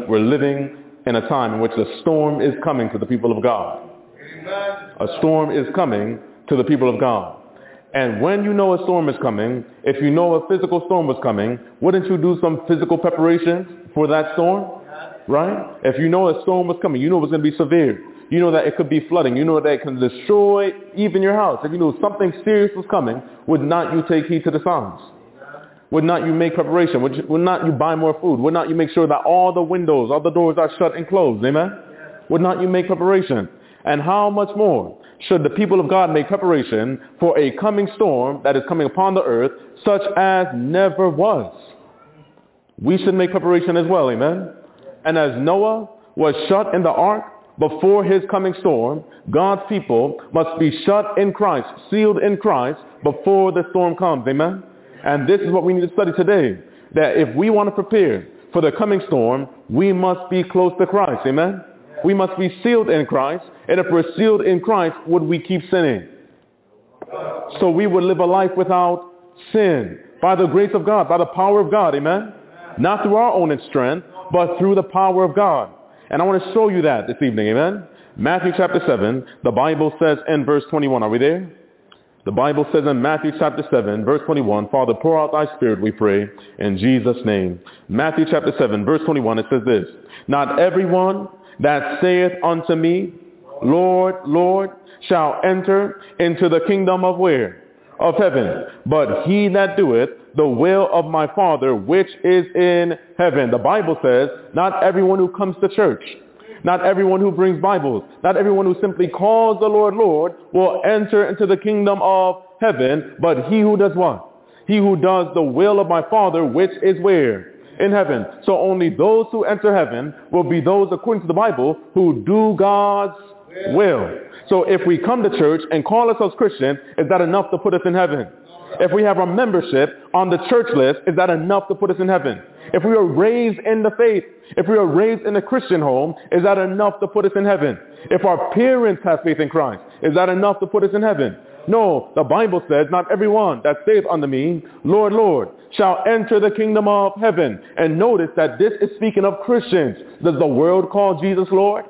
in which a storm is coming to the people of God? A storm is coming to the people of God. And when you know a storm is coming, if you know a physical storm was coming, wouldn't you do some physical preparation for that storm? Right? If you know a storm was coming, you know it was going to be severe. You know that it could be flooding. You know that it can destroy even your house. If you knew something serious was coming, would not you take heed to the signs? Would not you make preparation? Would not you buy more food? Would not you make sure that all the windows, all the doors are shut and closed? Amen? Would not you make preparation? And how much more should the people of God make preparation for a coming storm that is coming upon the earth, such as never was? We should make preparation as well, amen? And as Noah was shut in the ark before his coming storm, God's people must be shut in Christ, sealed in Christ before the storm comes, amen? And this is what we need to study today, that if we want to prepare for the coming storm, we must be close to Christ, amen? We must be sealed in Christ. And if we're sealed in Christ, would we keep sinning? So we would live a life without sin by the grace of God, by the power of God. Amen? Not through our own strength, but through the power of God. And I want to show you that this evening. Amen? Matthew chapter 7, the Bible says in verse 21. Are we there? The Bible says in Matthew chapter 7, verse 21, "Father, pour out thy spirit, we pray, in Jesus' name." Matthew chapter 7, verse 21, it says this, "Not everyone that saith unto me, Lord, Lord, shall enter into the kingdom of where? of heaven, but he that doeth the will of my Father which is in heaven. The Bible says not everyone who comes to church, not everyone who brings Bibles, not everyone who simply calls the Lord, Lord, will enter into the kingdom of heaven, but he who does what? He who does the will of my Father which is where? In heaven. So only those who enter heaven will be those, according to the Bible, who do God's will. So if we come to church and call ourselves Christians, is that enough to put us in heaven? If we have our membership on the church list, is that enough to put us in heaven? If we are raised in the faith, if we are raised in a Christian home, is that enough to put us in heaven? If our parents have faith in Christ, is that enough to put us in heaven? No, the Bible says, not everyone that saith unto me, Lord, Lord, shall enter the kingdom of heaven. And notice that this is speaking of Christians. Does the world call Jesus Lord?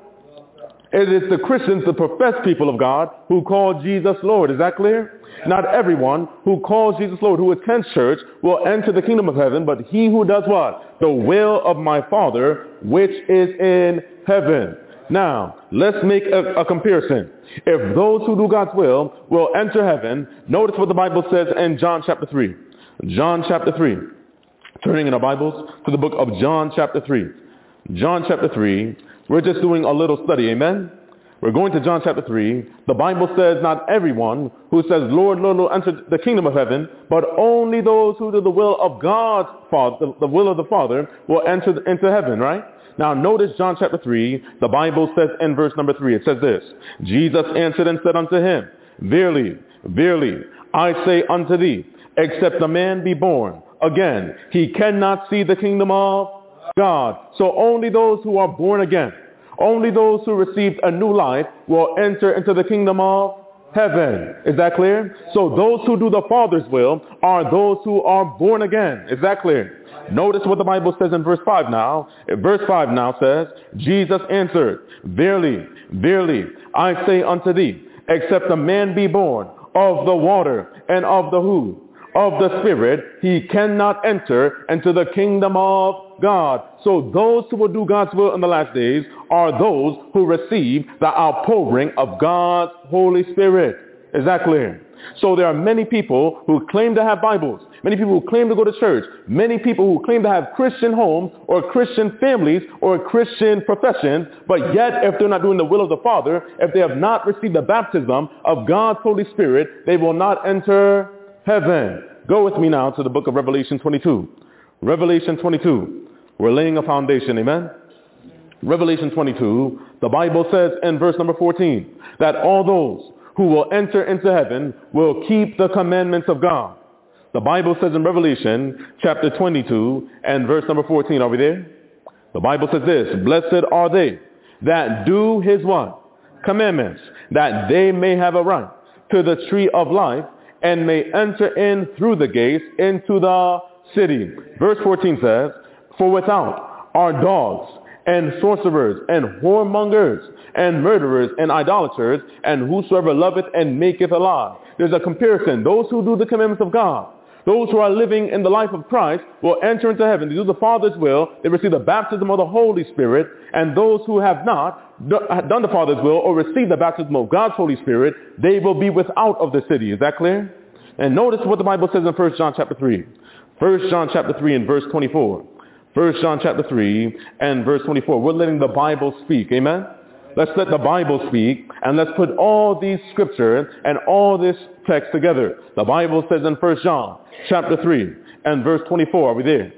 It is the Christians, the professed people of God, who call Jesus Lord. Is that clear? Not everyone who calls Jesus Lord, who attends church, will enter the kingdom of heaven, but he who does what? The will of my Father, which is in heaven. Now, let's make a comparison. If those who do God's will enter heaven, notice what the Bible says in John chapter 3. John chapter 3. Turning in our Bibles to the book of John chapter 3. John chapter 3. We're just doing a little study, amen? We're going to John chapter 3. The Bible says not everyone who says, Lord, Lord, will enter the kingdom of heaven, but only those who do the will of God's Father, the will of the Father, will enter into heaven, right? Now notice John chapter 3, the Bible says in verse number 3, it says this, Jesus answered and said unto him, Verily, verily, I say unto thee, except a man be born again, he cannot see the kingdom of God. So only those who are born again, only those who received a new life will enter into the kingdom of heaven. Is that clear? So those who do the Father's will are those who are born again. Is that clear? Notice what the Bible says in verse 5 now. Verse 5 now says, Jesus answered, Verily, verily, I say unto thee, except a man be born of the water and of the who? Of the Spirit, he cannot enter into the kingdom of God. So those who will do God's will in the last days are those who receive the outpouring of God's Holy Spirit. Is that clear? So there are many people who claim to have Bibles, many people who claim to go to church, many people who claim to have Christian homes or Christian families or Christian professions, but yet if they're not doing the will of the Father, if they have not received the baptism of God's Holy Spirit, they will not enter heaven. Go with me now to the book of Revelation 22. Revelation 22. We're laying a foundation, amen? Revelation 22, the Bible says in verse number 14, that all those who will enter into heaven will keep the commandments of God. The Bible says in Revelation chapter 22 and verse number 14, are we there? The Bible says this, Blessed are they that do his what? Commandments, that they may have a right to the tree of life and may enter in through the gates into the city. Verse 14 says, For without are dogs and sorcerers and whoremongers and murderers and idolaters and whosoever loveth and maketh a lie. There's a comparison. Those who do the commandments of God, those who are living in the life of Christ will enter into heaven. They do the Father's will. They receive the baptism of the Holy Spirit. And those who have not done the Father's will or received the baptism of God's Holy Spirit, they will be without of the city. Is that clear? And notice what the Bible says in 1 John chapter 3. 1 John chapter 3 and verse 24. 1 John chapter 3 and verse 24. We're letting the Bible speak. Amen? Let's let the Bible speak, and let's put all these scriptures and all this text together. The Bible says in 1 John chapter 3 and verse 24. Are we there?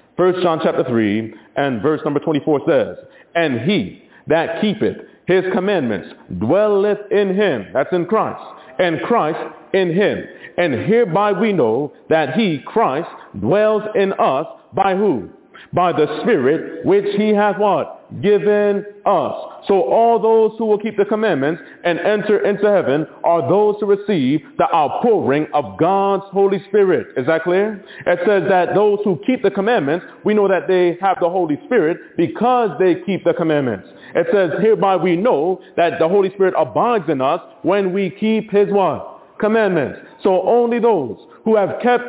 1 John chapter 3 and verse number 24 says, And he that keepeth his commandments dwelleth in him. That's in Christ. And Christ in him. And hereby we know that he, Christ, dwells in us by who? By the Spirit which he hath what? Given us. So all those who will keep the commandments and enter into heaven are those who receive the outpouring of God's Holy Spirit. Is that clear? It says that those who keep the commandments, we know that they have the Holy Spirit because they keep the commandments. It says, hereby we know that the Holy Spirit abides in us when we keep his what? Commandments. So only those who have kept,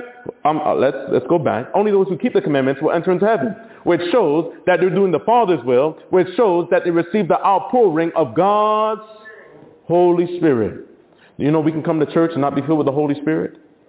let's go back. Only those who keep the commandments will enter into heaven, which shows that they're doing the Father's will, which shows that they receive the outpouring of God's Holy Spirit. You know, we can come to church and not be filled with the Holy Spirit.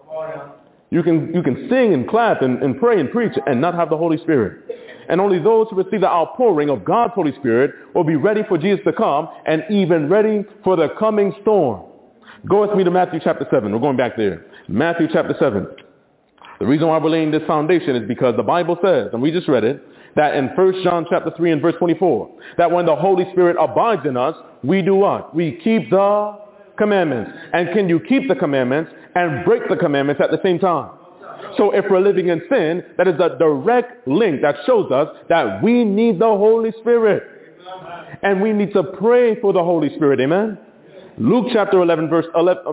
You can sing and clap and pray and preach and not have the Holy Spirit. And only those who receive the outpouring of God's Holy Spirit will be ready for Jesus to come and even ready for the coming storm. Go with me to Matthew chapter 7. We're going back there. Matthew chapter 7. The reason why we're laying this foundation is because the Bible says, and we just read it, that in 1 John chapter 3 and verse 24, that when the Holy Spirit abides in us, we do what? We keep the commandments. And can you keep the commandments and break the commandments at the same time? So if we're living in sin, that is a direct link that shows us that we need the Holy Spirit. And we need to pray for the Holy Spirit. Amen. Luke chapter 11, verse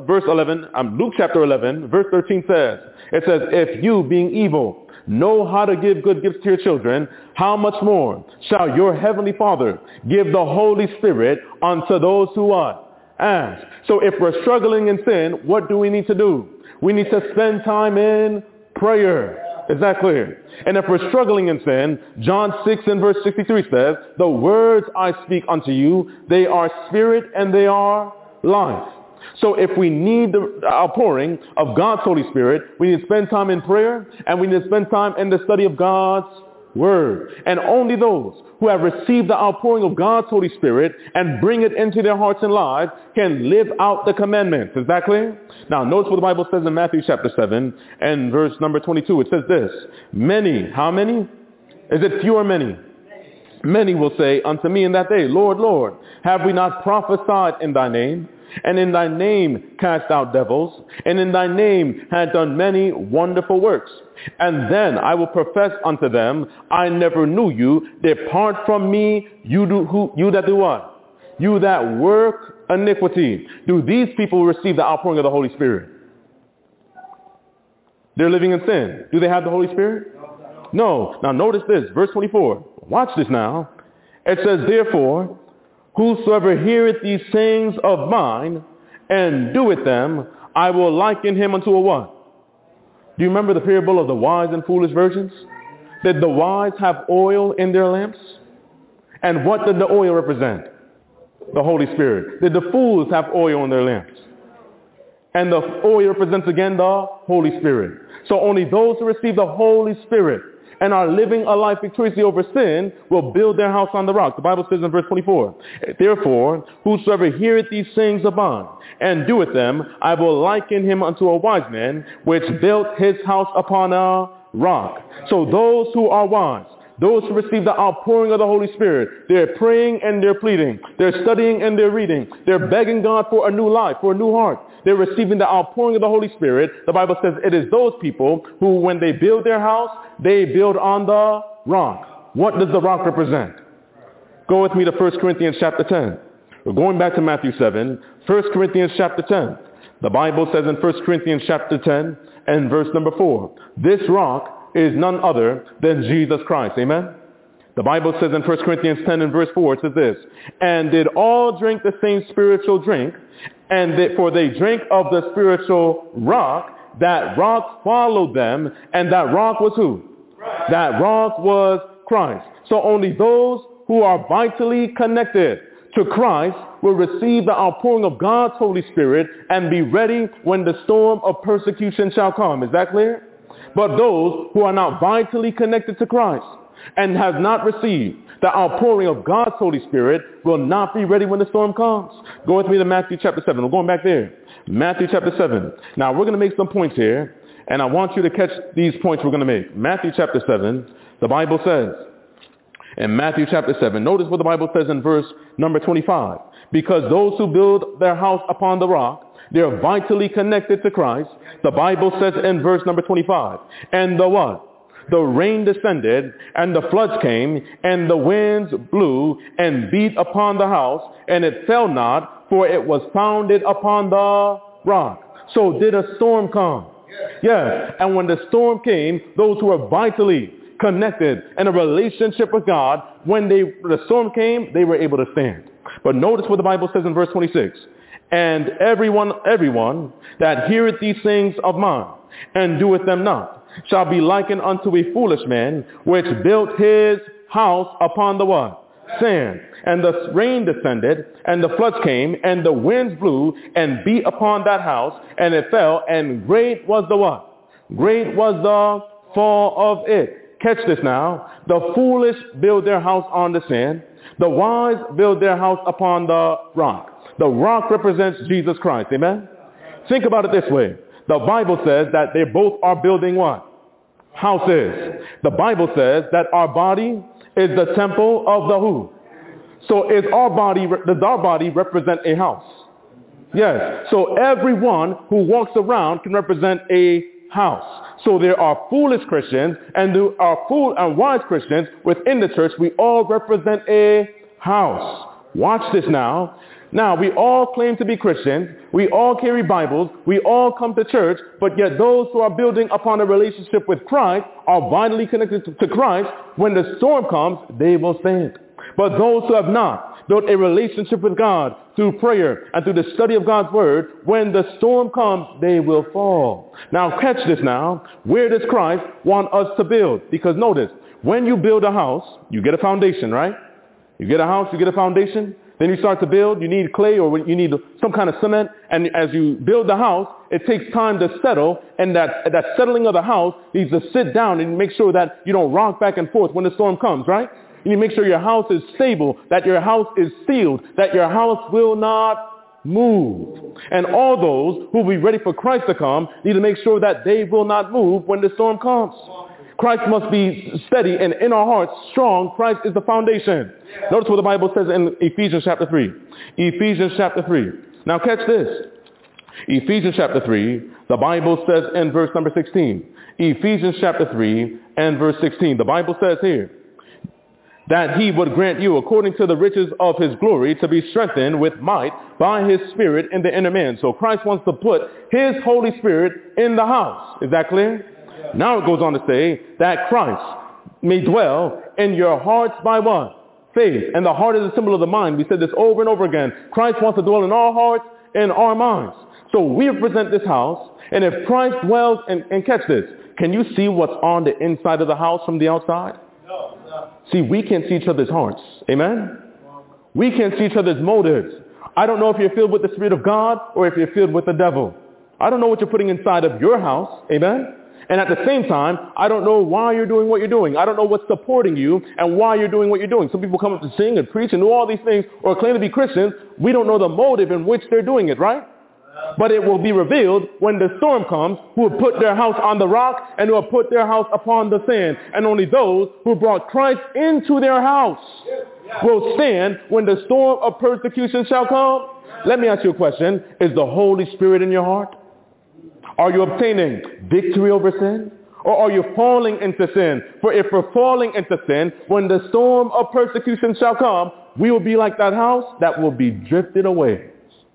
13 says, it says, if you, being evil, know how to give good gifts to your children, how much more shall your heavenly Father give the Holy Spirit unto those who ask? So if we're struggling in sin, what do we need to do? We need to spend time in prayer. Is that clear? And if we're struggling in sin, John 6 and verse 63 says, the words I speak unto you, they are spirit and they are life. So if we need the outpouring of God's Holy Spirit, we need to spend time in prayer and we need to spend time in the study of God's Word. And only those who have received the outpouring of God's Holy Spirit and bring it into their hearts and lives can live out the commandments. Is that clear? Now notice what the Bible says in Matthew chapter 7 and verse number 22. It says this, many, how many? Is it few or many? Many will say unto me in that day, Lord, Lord, have we not prophesied in thy name? And in thy name cast out devils, and in thy name had done many wonderful works. And then I will profess unto them, I never knew you. Depart from me, you that do what? You that work iniquity. Do these people receive the outpouring of the Holy Spirit? They're living in sin. Do they have the Holy Spirit? No. Now notice this, verse 24. Watch this now. It says, therefore, whosoever heareth these sayings of mine and doeth them, I will liken him unto a what? Do you remember the parable of the wise and foolish virgins? Did the wise have oil in their lamps? And what did the oil represent? The Holy Spirit. Did the fools have oil in their lamps? And the oil represents again the Holy Spirit. So only those who receive the Holy Spirit and are living a life victoriously over sin will build their house on the rock. The Bible says in verse 24, therefore, whosoever heareth these sayings of mine and doeth them, I will liken him unto a wise man, which built his house upon a rock. So those who are wise, those who receive the outpouring of the Holy Spirit, they're praying and they're pleading. They're studying and they're reading. They're begging God for a new life, for a new heart. They're receiving the outpouring of the Holy Spirit. The Bible says it is those people who, when they build their house, they build on the rock. What does the rock represent? Go with me to 1 Corinthians chapter 10. We're going back to Matthew 7. 1 Corinthians chapter 10. The Bible says in 1 Corinthians chapter 10 and verse number 4, this rock is none other than Jesus Christ. Amen? The Bible says in 1 Corinthians 10 and verse 4, it says this, and did all drink the same spiritual drink, and for they drank of the spiritual rock, that rock followed them, and that rock was who? Christ. That rock was Christ. So only those who are vitally connected to Christ will receive the outpouring of God's Holy Spirit and be ready when the storm of persecution shall come. Is that clear? But those who are not vitally connected to Christ and have not received the outpouring of God's Holy Spirit will not be ready when the storm comes. Go with me to Matthew chapter 7. We're going back there. Matthew chapter 7. Now we're going to make some points here, and I want you to catch these points we're going to make. Matthew chapter 7, the Bible says, in Matthew chapter 7, notice what the Bible says in verse number 25. Because those who build their house upon the rock, they're vitally connected to Christ. The Bible says in verse number 25, and the what? The rain descended, and the floods came, and the winds blew and beat upon the house, and it fell not, for it was founded upon the rock. So did a storm come? Yes. And when the storm came, those who were vitally connected in a relationship with God, when the storm came, they were able to stand. But notice what the Bible says in verse 26. And everyone that heareth these things of mine, and doeth them not, shall be likened unto a foolish man, which built his house upon the what? Sand. And the rain descended, and the floods came, and the winds blew, and beat upon that house, and it fell, and great was the what? Great was the fall of it. Catch this now. The foolish build their house on the sand. The wise build their house upon the rock. The rock represents Jesus Christ. Amen? Think about it this way. The Bible says that they both are building what? Houses. The Bible says that our body is the temple of the who? So does our body represent a house? Yes. So everyone who walks around can represent a house. So there are foolish Christians and there are fool and wise Christians within the church. We all represent a house. Watch this now. Now, we all claim to be Christians. We all carry Bibles. We all come to church. But yet those who are building upon a relationship with Christ are vitally connected to Christ. When the storm comes, they will stand. But those who have not built a relationship with God through prayer and through the study of God's word, when the storm comes, they will fall. Now, catch this now. Where does Christ want us to build? Because notice, when you build a house, you get a foundation, right? You get a house, you get a foundation. Then you start to build, you need clay or you need some kind of cement. And as you build the house, it takes time to settle. And that settling of the house needs to sit down and make sure that you don't rock back and forth when the storm comes, right? You need to make sure your house is stable, that your house is sealed, that your house will not move. And all those who will be ready for Christ to come need to make sure that they will not move when the storm comes. Christ must be steady and in our hearts strong. Christ is the foundation. Notice what the Bible says in Ephesians chapter 3. Ephesians chapter 3. Now catch this. Ephesians chapter 3, the Bible says in verse number 16. Ephesians chapter 3 and verse 16. The Bible says here that he would grant you according to the riches of his glory to be strengthened with might by his Spirit in the inner man. So Christ wants to put his Holy Spirit in the house. Is that clear? Now it goes on to say that Christ may dwell in your hearts by what? Faith. And the heart is a symbol of the mind. We said this over and over again. Christ wants to dwell in our hearts and our minds. So we represent this house. And if Christ dwells, and catch this, can you see what's on the inside of the house from the outside? No. See, we can't see each other's hearts. Amen? We can't see each other's motives. I don't know if you're filled with the Spirit of God or if you're filled with the devil. I don't know what you're putting inside of your house. Amen? And at the same time, I don't know why you're doing what you're doing. I don't know what's supporting you and why you're doing what you're doing. Some people come up to sing and preach and do all these things or claim to be Christians. We don't know the motive in which they're doing it, right? But it will be revealed when the storm comes, who will put their house on the rock and who will put their house upon the sand. And only those who brought Christ into their house will stand when the storm of persecution shall come. Let me ask you a question. Is the Holy Spirit in your heart? Are you obtaining victory over sin? Or are you falling into sin? For if we're falling into sin, when the storm of persecution shall come, we will be like that house that will be drifted away.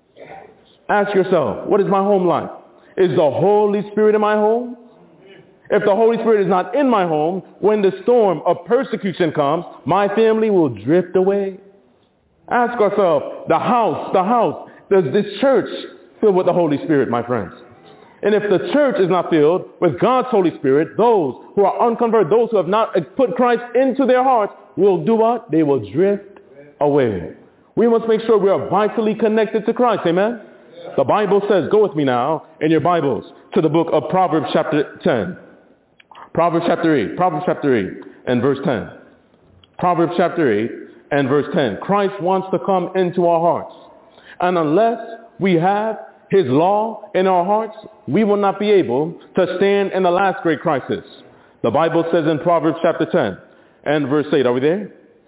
Ask yourself, what is my home like? Is the Holy Spirit in my home? If the Holy Spirit is not in my home, when the storm of persecution comes, my family will drift away. Ask ourselves, the house, does this church fill with the Holy Spirit, my friends? And if the church is not filled with God's Holy Spirit, those who are unconverted, those who have not put Christ into their hearts will do what? They will drift away. We must make sure we are vitally connected to Christ. Amen? The Bible says, go with me now in your Bibles to the book of Proverbs chapter 10. Proverbs chapter 8 and verse 10. Proverbs chapter 8 and verse 10. Christ wants to come into our hearts. And unless we have his law in our hearts, we will not be able to stand in the last great crisis. The Bible says in Proverbs chapter 10 and verse 8. Are we there?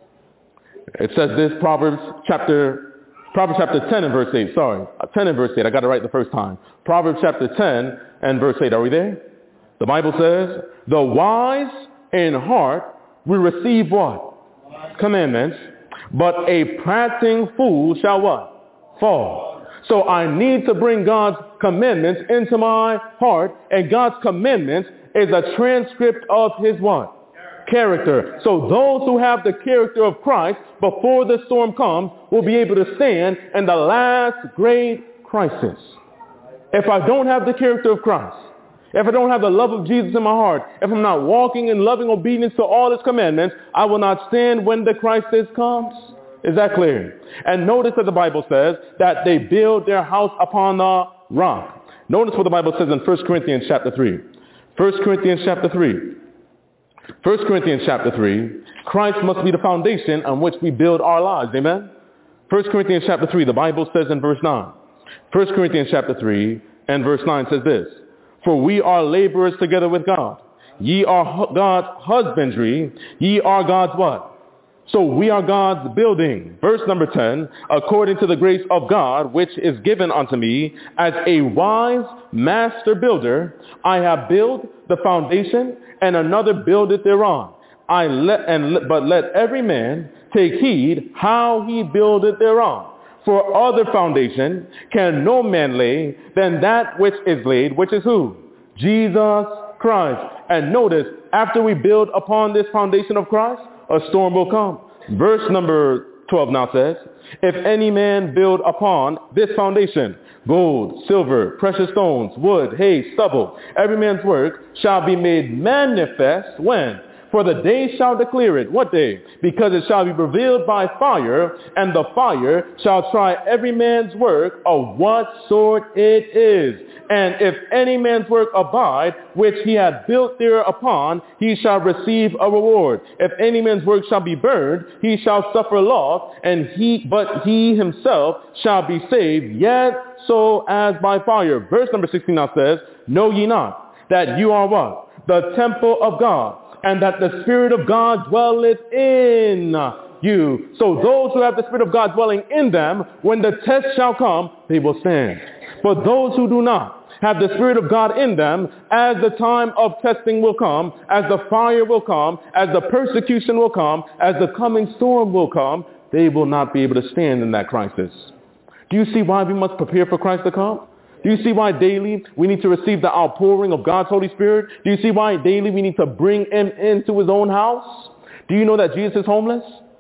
It says this, Proverbs chapter 10 and verse 8. 10 and verse 8. I got it right the first time. Proverbs chapter 10 and verse 8. Are we there? The Bible says, the wise in heart will receive what? Commandments. But a prating fool shall what? Fall. So I need to bring God's commandments into my heart. And God's commandments is a transcript of his what? Character. So those who have the character of Christ before the storm comes will be able to stand in the last great crisis. If I don't have the character of Christ, if I don't have the love of Jesus in my heart, if I'm not walking in loving obedience to all his commandments, I will not stand when the crisis comes. Is that clear? And notice that the Bible says that they build their house upon the rock. Notice what the Bible says in 1 Corinthians chapter 3. 1 Corinthians chapter 3. 1 Corinthians chapter 3, Christ must be the foundation on which we build our lives. Amen? 1 Corinthians chapter 3, the Bible says in verse 9. 1 Corinthians chapter 3 and verse 9 says this. For we are laborers together with God. Ye are God's husbandry. Ye are God's what? So we are God's building. Verse number 10, according to the grace of God, which is given unto me as a wise master builder, I have built the foundation, and another buildeth thereon. But let every man take heed how he buildeth thereon. For other foundation can no man lay than that which is laid, which is who? Jesus Christ. And notice, after we build upon this foundation of Christ, a storm will come. Verse number 12 now says, if any man build upon this foundation, gold, silver, precious stones, wood, hay, stubble, every man's work shall be made manifest when? For the day shall declare it. What day? Because it shall be revealed by fire, and the fire shall try every man's work of what sort it is. And if any man's work abide, which he hath built thereupon, he shall receive a reward. If any man's work shall be burned, he shall suffer loss, but he himself shall be saved, yet so as by fire. Verse number 16 now says, know ye not that you are what? The temple of God, and that the Spirit of God dwelleth in you. So those who have the Spirit of God dwelling in them, when the test shall come, they will stand. But those who do not have the Spirit of God in them, as the time of testing will come, as the fire will come, as the persecution will come, as the coming storm will come, they will not be able to stand in that crisis. Do you see why we must prepare for Christ to come? Do you see why daily we need to receive the outpouring of God's Holy Spirit? Do you see why daily we need to bring him into his own house? Do you know that Jesus is homeless?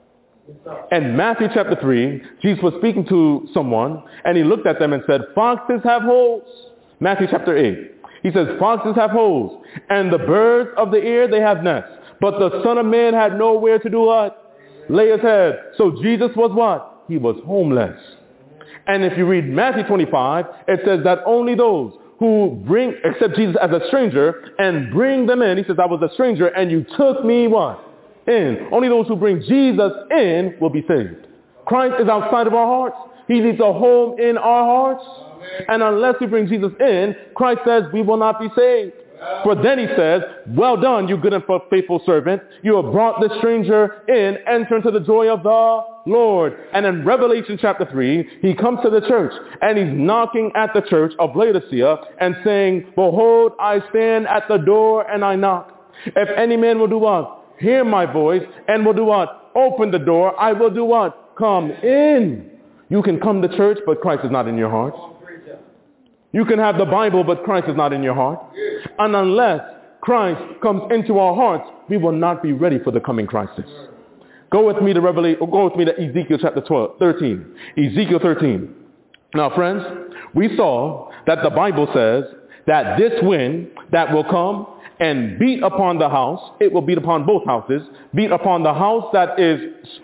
In Matthew chapter 3, Jesus was speaking to someone, and he looked at them and said, foxes have holes. Matthew chapter 8. He says, foxes have holes, and the birds of the air, they have nests. But the Son of Man had nowhere to do what? Lay his head. So Jesus was what? He was homeless. And if you read Matthew 25, it says that only those who accept Jesus as a stranger and bring them in, he says, I was a stranger and you took me what? In. Only those who bring Jesus in will be saved. Christ is outside of our hearts. He needs a home in our hearts. And unless we bring Jesus in, Christ says we will not be saved. For then he says, well done, you good and faithful servant. You have brought the stranger in. Enter into the joy of the Lord. And in Revelation chapter 3, he comes to the church and he's knocking at the church of Laodicea and saying, behold, I stand at the door and I knock. If any man will do what? Hear my voice and will do what? Open the door. I will do what? Come in. You can come to church, but Christ is not in your heart. You can have the Bible, but Christ is not in your heart. And unless Christ comes into our hearts, we will not be ready for the coming crisis. Go with me to Ezekiel chapter 13. Ezekiel 13. Now, friends, we saw that the Bible says that this wind that will come and beat upon the house, it will beat upon both houses, beat upon the house that is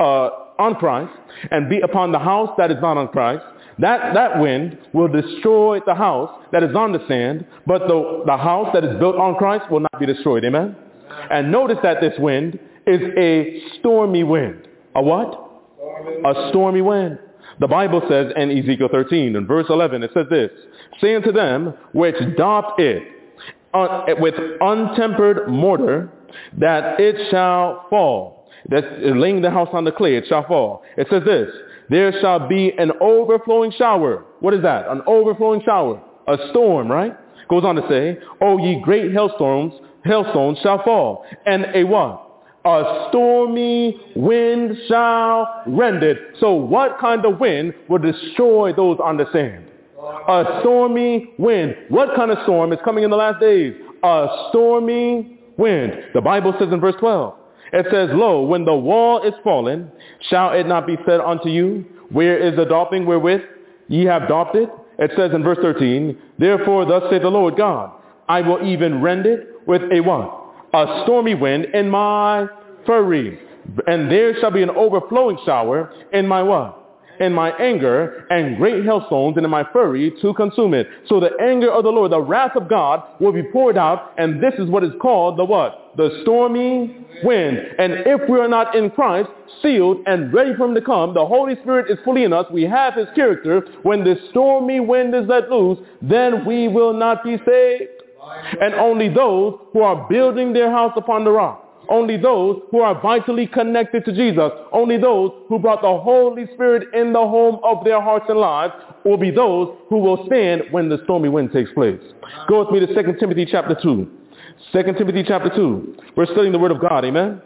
on Christ, and beat upon the house that is not on Christ. That wind will destroy the house that is on the sand, but the house that is built on Christ will not be destroyed. Amen? And notice that this wind is a stormy wind. A what? A stormy wind. The Bible says in Ezekiel 13, in verse 11, it says this, say unto them which daub it with untempered mortar, that it shall fall. That's laying the house on the clay, it shall fall. It says this, there shall be an overflowing shower. What is that? An overflowing shower. A storm, right? Goes on to say, O ye great hailstones shall fall. And a what? A stormy wind shall rend it. So what kind of wind will destroy those on the sand? A stormy wind. What kind of storm is coming in the last days? A stormy wind. The Bible says in verse 12, it says, lo, when the wall is fallen, shall it not be said unto you, where is the daubing wherewith ye have daubed it? It says in verse 13, therefore thus saith the Lord God, I will even rend it with a what? A stormy wind in my fury. And there shall be an overflowing shower in my what? in my anger, and great hailstones in my fury to consume it. So the anger of the Lord, the wrath of God, will be poured out, and this is what is called the what? The stormy wind. And if we are not in Christ, sealed and ready for him to come, the Holy Spirit is fully in us, we have his character, when the stormy wind is let loose, then we will not be saved. And only those who are building their house upon the rock, only those who are vitally connected to Jesus, only those who brought the Holy Spirit in the home of their hearts and lives will be those who will stand when the stormy wind takes place. Go with me to 2 Timothy chapter 2. 2 Timothy chapter 2. We're studying the Word of God, amen?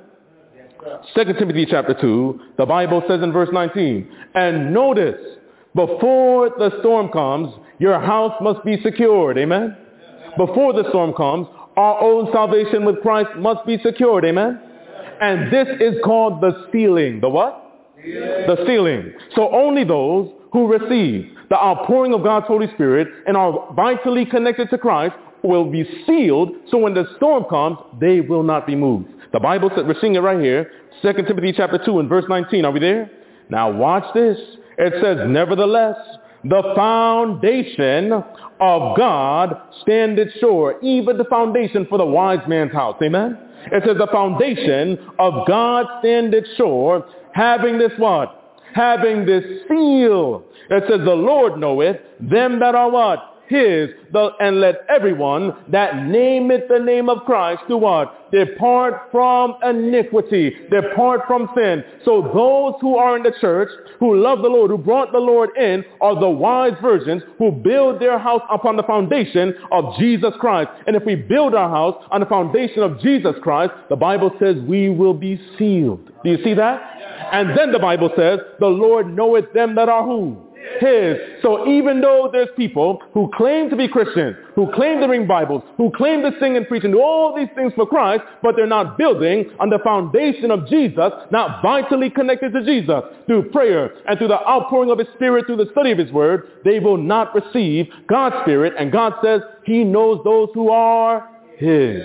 2 Timothy chapter 2, the Bible says in verse 19, and notice, before the storm comes, your house must be secured, amen? Before the storm comes, our own salvation with Christ must be secured, amen? And this is called the sealing. The what? The sealing. So only those who receive the outpouring of God's Holy Spirit and are vitally connected to Christ will be sealed, so when the storm comes, they will not be moved. The Bible says, we're seeing it right here, 2 Timothy chapter 2 and verse 19. Are we there? Now watch this. It says, nevertheless, the foundation of God standeth sure, even the foundation for the wise man's house. Amen? It says the foundation of God standeth sure, having this what? Having this seal. It says the Lord knoweth them that are what? His, and let everyone that nameth the name of Christ do what? Depart from iniquity. Depart from sin. So those who are in the church, who love the Lord, who brought the Lord in, are the wise virgins who build their house upon the foundation of Jesus Christ. And if we build our house on the foundation of Jesus Christ, the Bible says we will be sealed. Do you see that? And then the Bible says, the Lord knoweth them that are who? His. So even though there's people who claim to be Christians, who claim to bring Bibles, who claim to sing and preach and do all these things for Christ, but they're not building on the foundation of Jesus, not vitally connected to Jesus, through prayer and through the outpouring of his Spirit, through the study of his word, they will not receive God's Spirit. And God says he knows those who are his.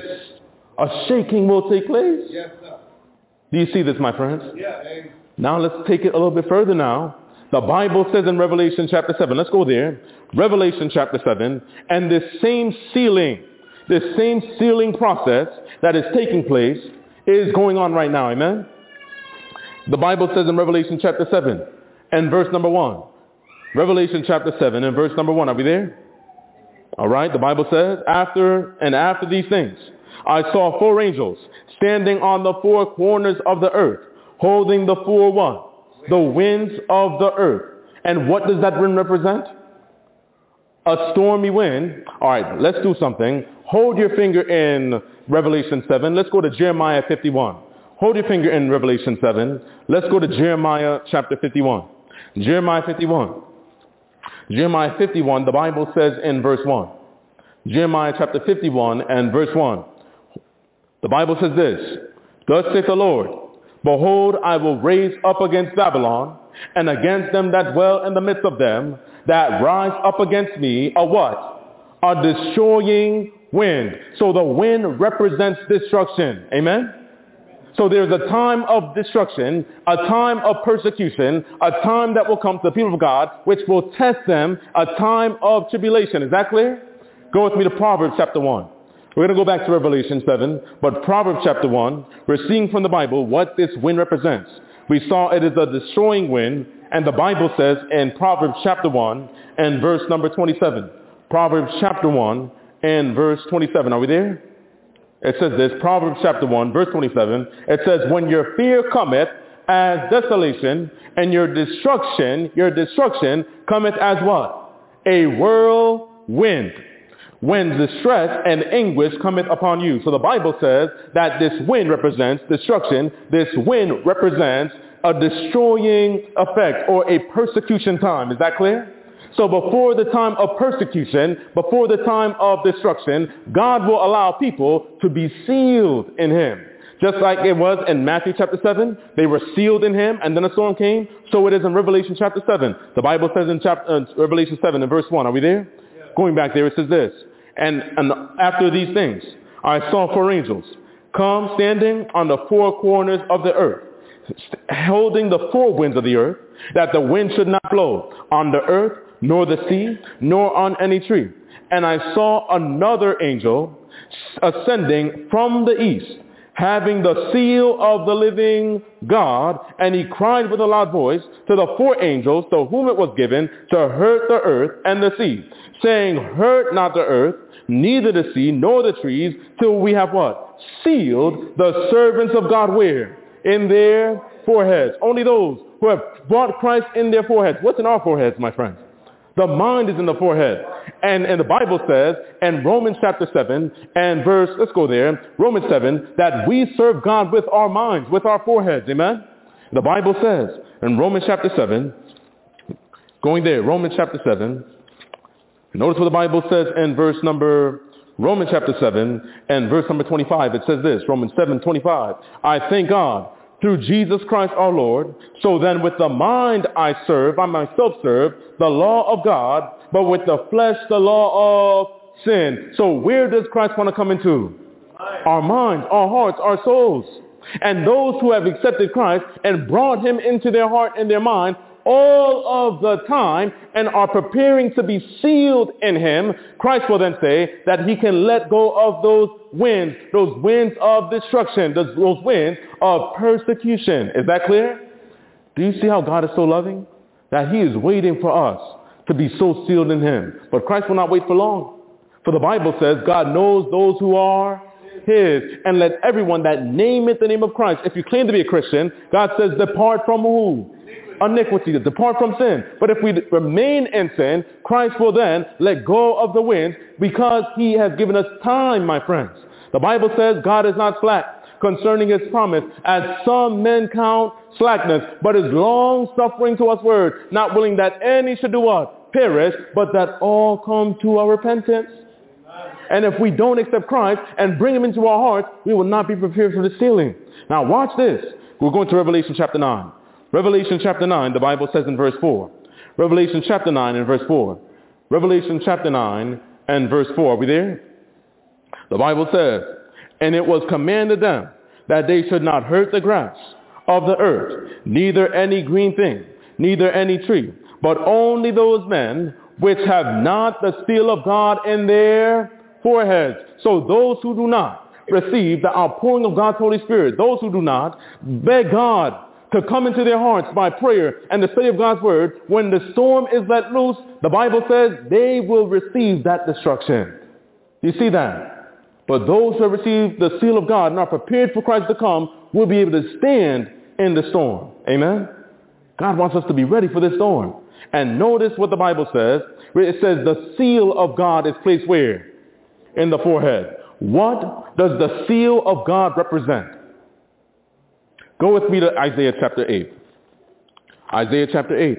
A shaking will take place. Yes, sir. Do you see this, my friends? Yeah. Now let's take it a little bit further now. The Bible says in Revelation chapter 7, let's go there, Revelation chapter 7, and this same sealing process that is taking place is going on right now, amen? The Bible says in Revelation chapter 7 and verse number 1, Revelation chapter 7 and verse number 1, are we there? All right, the Bible says, after these things, I saw 4 angels standing on the 4 corners of the earth, holding the 4 what? The winds of the earth. And what does that wind represent? A stormy wind. All right, let's do something. Hold your finger in Revelation 7. Let's go to Jeremiah 51. Hold your finger in Revelation 7. Let's go to Jeremiah chapter 51. Jeremiah 51. Jeremiah 51, the Bible says in verse 1. Jeremiah chapter 51 and verse 1. The Bible says this, thus saith the Lord, behold, I will raise up against Babylon and against them that dwell in the midst of them, that rise up against me, a what? A destroying wind. So the wind represents destruction. Amen? So there's a time of destruction, a time of persecution, a time that will come to the people of God, which will test them, a time of tribulation. Is that clear? Go with me to Proverbs chapter 1. We're going to go back to Revelation 7, but Proverbs chapter 1, we're seeing from the Bible what this wind represents. We saw it is a destroying wind, and the Bible says in Proverbs chapter 1 and verse number 27. Proverbs chapter 1 and verse 27. Are we there? It says this, Proverbs chapter 1, verse 27. It says, when your fear cometh as desolation, and your destruction cometh as what? A whirlwind. When distress and anguish cometh upon you. So the Bible says that this wind represents destruction. This wind represents a destroying effect or a persecution time. Is that clear? So before the time of persecution, before the time of destruction, God will allow people to be sealed in him. Just like it was in Matthew chapter 7, they were sealed in him and then a storm came. So it is in Revelation chapter 7. The Bible says in Revelation 7 and verse 1. Are we there? Yeah. Going back there, it says this. And after these things, I saw 4 angels come standing on the 4 corners of the earth, holding the four winds of the earth, that the wind should not blow on the earth, nor the sea, nor on any tree. And I saw another angel ascending from the east, having the seal of the living God, and he cried with a loud voice to the four angels to whom it was given to hurt the earth and the sea, saying, hurt not the earth, neither the sea, nor the trees, till we have what? Sealed the servants of God where? In their foreheads. Only those who have brought Christ in their foreheads. What's in our foreheads, my friends? The mind is in the forehead. And the Bible says in Romans chapter 7 and verse, let's go there, Romans 7, that we serve God with our minds, with our foreheads. Amen? The Bible says in Romans chapter 7, going there, Romans chapter 7, notice what the Bible says in Romans chapter 7 and verse number 25. It says this, Romans 7:25. I thank God through Jesus Christ our Lord. So then with the mind I myself serve the law of God, but with the flesh the law of sin. So where does Christ want to come into? Our minds, our hearts, our souls. And those who have accepted Christ and brought him into their heart and their mind all of the time and are preparing to be sealed in him, Christ will then say that he can let go of those winds of destruction, those winds of persecution. Is that clear? Do you see how God is so loving? That he is waiting for us to be so sealed in him. But Christ will not wait for long. For the Bible says God knows those who are his, and let everyone that nameth the name of Christ. If you claim to be a Christian, God says depart from who? Iniquity, to depart from sin. But if we remain in sin, Christ will then let go of the wind because he has given us time, my friends. The Bible says God is not slack concerning his promise, as some men count slackness, but is long suffering to us word, not willing that any should do what? Perish, but that all come to our repentance. And if we don't accept Christ and bring him into our hearts, we will not be prepared for the sealing. Now watch this. We're going to Revelation chapter 9. Revelation chapter 9, the Bible says in verse 4. Revelation chapter 9 and verse 4. Revelation chapter 9 and verse 4. Are we there? The Bible says, and it was commanded them that they should not hurt the grass of the earth, neither any green thing, neither any tree, but only those men which have not the seal of God in their foreheads. So those who do not receive the outpouring of God's Holy Spirit, those who do not beg God to come into their hearts by prayer and the study of God's word, when the storm is let loose, the Bible says they will receive that destruction. You see that? But those who have received the seal of God and are prepared for Christ to come will be able to stand in the storm. Amen? God wants us to be ready for this storm. And notice what the Bible says. It says the seal of God is placed where? In the forehead. What does the seal of God represent? Go with me to Isaiah chapter 8. Isaiah chapter 8.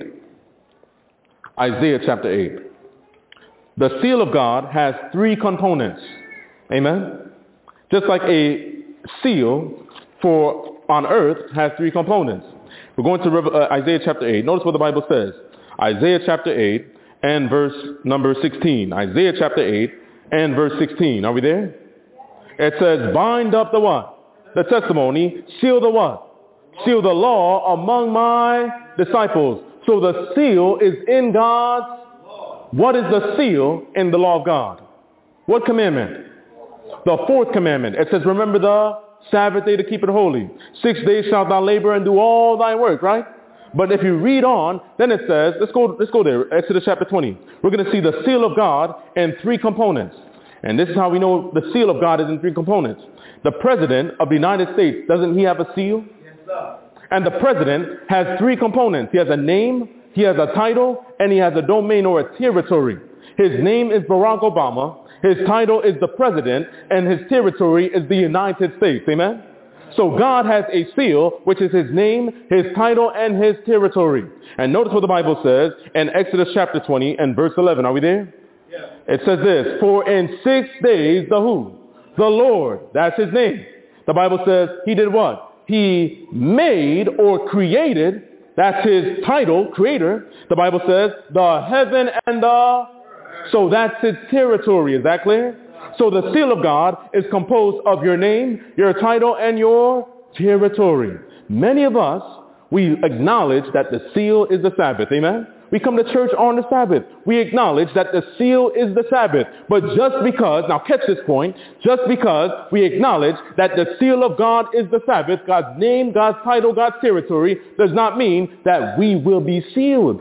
Isaiah chapter 8. The seal of God has three components. Amen? Just like a seal on earth has three components. We're going to Isaiah chapter 8. Notice what the Bible says. Isaiah chapter 8 and verse number 16. Isaiah chapter 8 and verse 16. Are we there? It says, bind up the what? The testimony. Seal the what? Seal the law among my disciples. So the seal is in God's. What is the seal in the law of God? What commandment? The fourth commandment. It says, remember the Sabbath day to keep it holy. 6 days shalt thou labor and do all thy work, right? But if you read on, then it says, let's go there, Exodus chapter 20. We're going to see the seal of God in three components. And this is how we know the seal of God is in three components. The president of the United States, doesn't he have a seal? Yes, sir. And the president has three components. He has a name, he has a title, and he has a domain or a territory. His name is Barack Obama. His title is the president, and his territory is the United States. Amen? So God has a seal, which is his name, his title, and his territory. And notice what the Bible says in Exodus chapter 20 and verse 11. Are we there? Yeah. It says this, for in 6 days the who? The Lord. That's his name. The Bible says he did what? He made or created. That's his title, creator. The Bible says the heaven and the. So that's his territory. Is that clear? So the seal of God is composed of your name, your title, and your territory. Many of us, we acknowledge that the seal is the Sabbath. Amen? We come to church on the Sabbath. We acknowledge that the seal is the Sabbath. But just because, now catch this point, just because we acknowledge that the seal of God is the Sabbath, God's name, God's title, God's territory, does not mean that we will be sealed.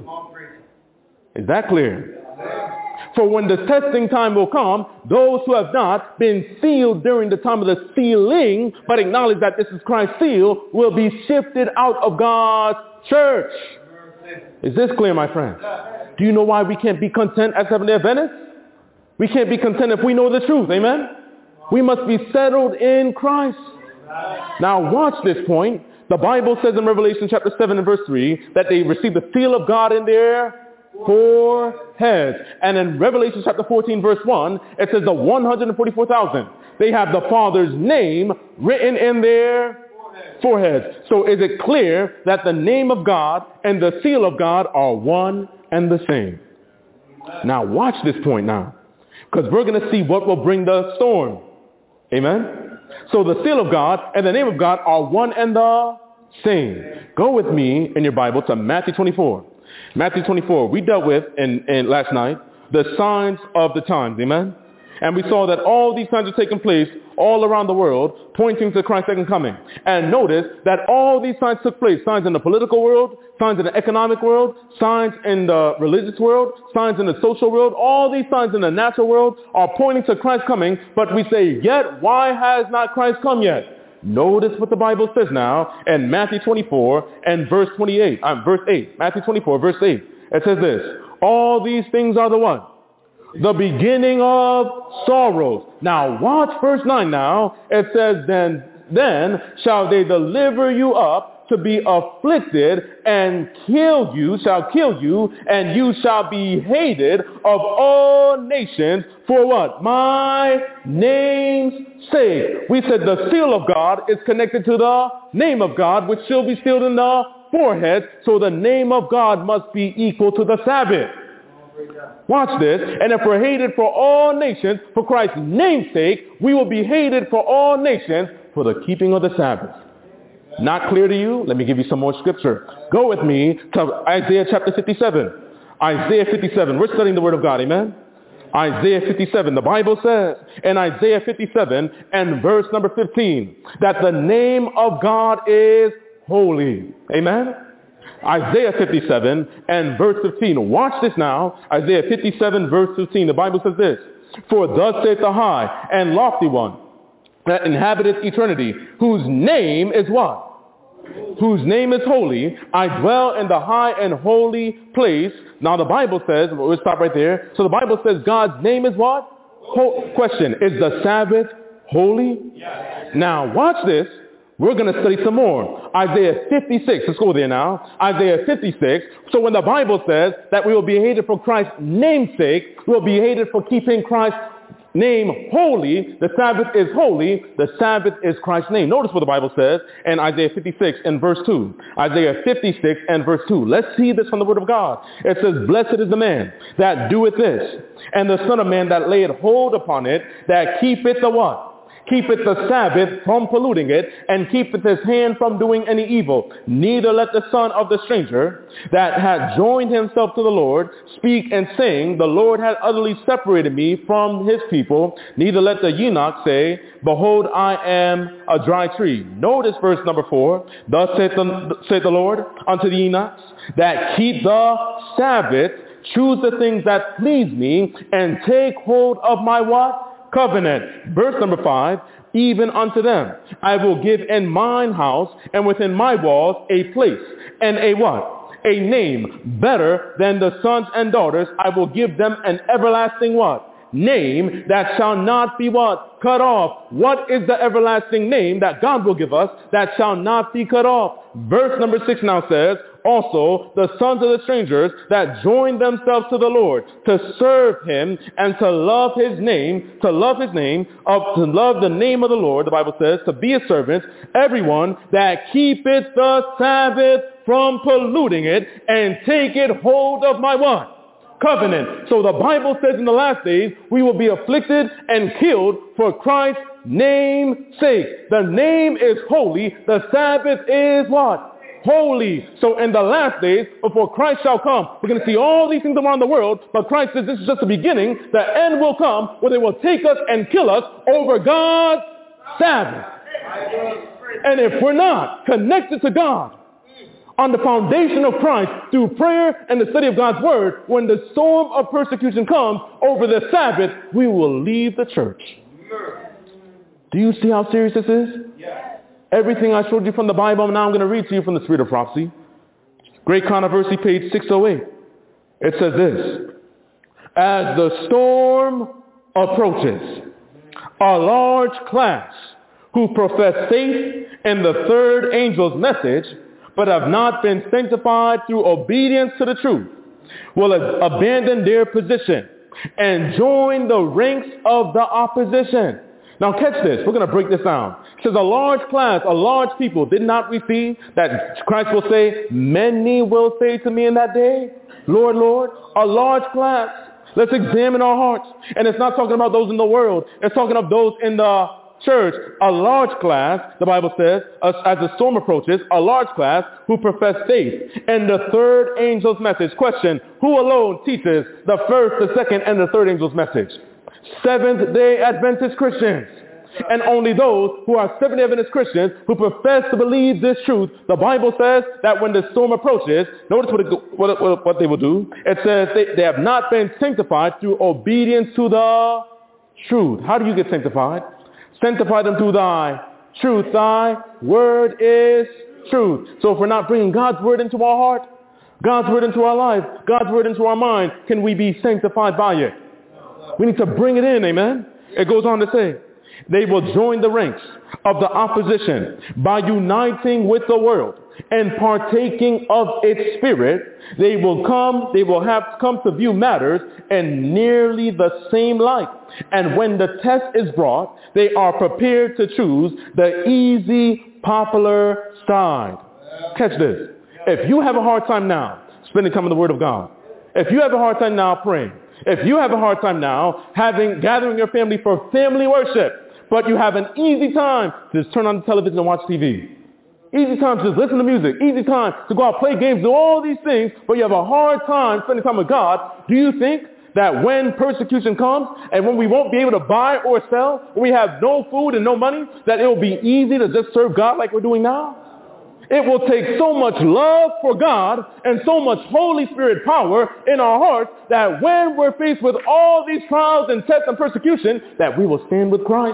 Is that clear? For when the testing time will come, those who have not been sealed during the time of the sealing, but acknowledge that this is Christ's seal, will be shifted out of God's church. Is this clear, my friend? Do you know why we can't be content as Seventh-day Adventists? We can't be content if we know the truth. Amen? We must be settled in Christ. Now watch this point. The Bible says in Revelation chapter 7 and verse 3 that they received the seal of God in their foreheads. And in Revelation chapter 14 verse 1, it says the 144,000. They have the Father's name written in their foreheads. So is it clear that the name of God and the seal of God are one and the same? Now watch this point now, because we're going to see what will bring the storm. Amen? So the seal of God and the name of God are one and the same. Go with me in your Bible to Matthew 24. Matthew 24, we dealt with in last night the signs of the times. Amen? And we saw that all these signs are taking place all around the world, pointing to Christ's second coming. And notice that all these signs took place. Signs in the political world, signs in the economic world, signs in the religious world, signs in the social world. All these signs in the natural world are pointing to Christ's coming. But we say, yet, why has not Christ come yet? Notice what the Bible says now in Matthew 24 and verse 8. Matthew 24, verse 8. It says this, all these things are the what? The beginning of sorrows. Now watch verse 9 now. It says, then shall they deliver you up to be afflicted and shall kill you, and you shall be hated of all nations for what? My name's sake. We said the seal of God is connected to the name of God, which shall be sealed in the forehead. So the name of God must be equal to the Sabbath. Watch this. And if we're hated for all nations for Christ's name's sake, we will be hated for all nations for the keeping of the Sabbath. Not clear to you? Let me give you some more scripture. Go with me to Isaiah chapter 57. Isaiah 57. We're studying the word of God. Amen? Isaiah 57. The Bible says in Isaiah 57 and verse number 15 that the name of God is holy. Amen? Isaiah 57 and verse 15. Watch this now. Isaiah 57 verse 15. The Bible says this. For thus saith the high and lofty one that inhabiteth eternity, whose name is what? Whose name is holy. I dwell in the high and holy place. Now the Bible says, we'll stop right there. So the Bible says God's name is what? Question, is the Sabbath holy? Yes. Now watch this. We're going to study some more. Isaiah 56. Let's go there now. Isaiah 56. So when the Bible says that we will be hated for Christ's name's sake, we'll be hated for keeping Christ's name holy. The Sabbath is holy. The Sabbath is Christ's name. Notice what the Bible says in Isaiah 56 and verse 2. Isaiah 56 and verse 2. Let's see this from the word of God. It says, blessed is the man that doeth this, and the son of man that layeth hold upon it, that keepeth the what? Keepeth the Sabbath from polluting it, and keepeth his hand from doing any evil. Neither let the son of the stranger that had joined himself to the Lord speak and saying, the Lord had utterly separated me from his people. Neither let the eunuch say, behold, I am a dry tree. Notice verse number 4. Thus saith the Lord unto the eunuchs that keep the Sabbath, choose the things that please me, and take hold of my what? Covenant. Verse number 5, even unto them I will give in mine house and within my walls a place and a what? A name better than the sons and daughters. I will give them an everlasting what? Name that shall not be what? Cut off. What is the everlasting name that God will give us that shall not be cut off? Verse number 6 now says, also the sons of the strangers that join themselves to the Lord to serve him and to love his name, to love the name of the Lord, the Bible says, to be a servant, everyone that keepeth the Sabbath from polluting it and taketh hold of my what? covenant. So the Bible says in the last days, we will be afflicted and killed for Christ's name's sake. The name is holy. The Sabbath is what? Holy. So in the last days, before Christ shall come, we're going to see all these things around the world, but Christ says this is just the beginning. The end will come where they will take us and kill us over God's Sabbath. And if we're not connected to God on the foundation of Christ through prayer and the study of God's word, when the storm of persecution comes over the Sabbath, we will leave the church. Do you see how serious this is? Everything I showed you from the Bible, now I'm going to read to you from the Spirit of Prophecy. Great Controversy, page 608. It says this: as the storm approaches, a large class who profess faith in the third angel's message, but have not been sanctified through obedience to the truth, will abandon their position and join the ranks of the opposition. Now catch this. We're going to break this down. It says a large class, a large people did not receive that Christ will say, many will say to me in that day, Lord, Lord. A large class. Let's examine our hearts. And it's not talking about those in the world. It's talking of those in the church. A large class, the Bible says, as the storm approaches, a large class who profess faith in the third angel's message. Question: who alone teaches the first, the second, and the third angel's message? Seventh-day Adventist Christians. And only those who are Seventh-day Adventist Christians who profess to believe this truth. The Bible says that when the storm approaches, notice what they will do. It says they have not been sanctified through obedience to the truth. How do you get sanctified? Sanctify them through thy truth. Thy word is truth. So if we're not bringing God's word into our heart, God's word into our life, God's word into our mind, can we be sanctified by it? We need to bring it in, amen? It goes on to say, they will join the ranks of the opposition by uniting with the world and partaking of its spirit. They will have come to view matters in nearly the same light. And when the test is brought, they are prepared to choose the easy, popular side. Catch this. If you have a hard time now spending time in the Word of God, if you have a hard time now praying, if you have a hard time now gathering your family for family worship, but you have an easy time to just turn on the television and watch TV. Easy time to just listen to music. Easy time to go out, play games, do all these things, but you have a hard time spending time with God. Do you think that when persecution comes and when we won't be able to buy or sell, when we have no food and no money, that it will be easy to just serve God like we're doing now? It will take so much love for God and so much Holy Spirit power in our hearts that when we're faced with all these trials and tests and persecution, that we will stand with Christ.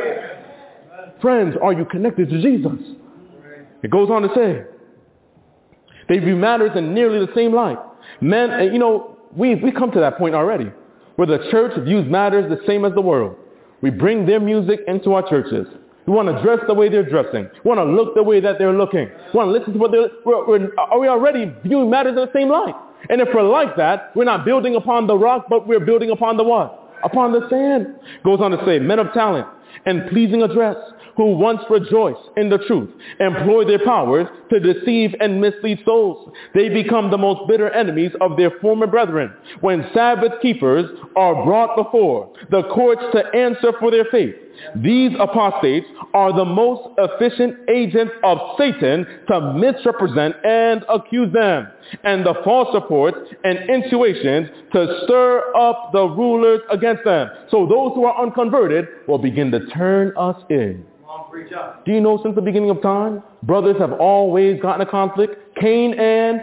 Friends, are you connected to Jesus? It goes on to say, they view matters in nearly the same light. Men, we come to that point already, where the church views matters the same as the world. We bring their music into our churches. We want to dress the way they're dressing. We want to look the way that they're looking. We want to listen to what are we already viewing matters in the same light? And if we're like that, we're not building upon the rock, but we're building upon the what? Upon the sand. Goes on to say, men of talent and pleasing address, who once rejoice in the truth, employ their powers to deceive and mislead souls. They become the most bitter enemies of their former brethren. When Sabbath keepers are brought before the courts to answer for their faith, these apostates are the most efficient agents of Satan to misrepresent and accuse them, and the false reports and intuitions to stir up the rulers against them. So those who are unconverted will begin to turn us in. Do you know since the beginning of time, brothers have always gotten a conflict? Cain and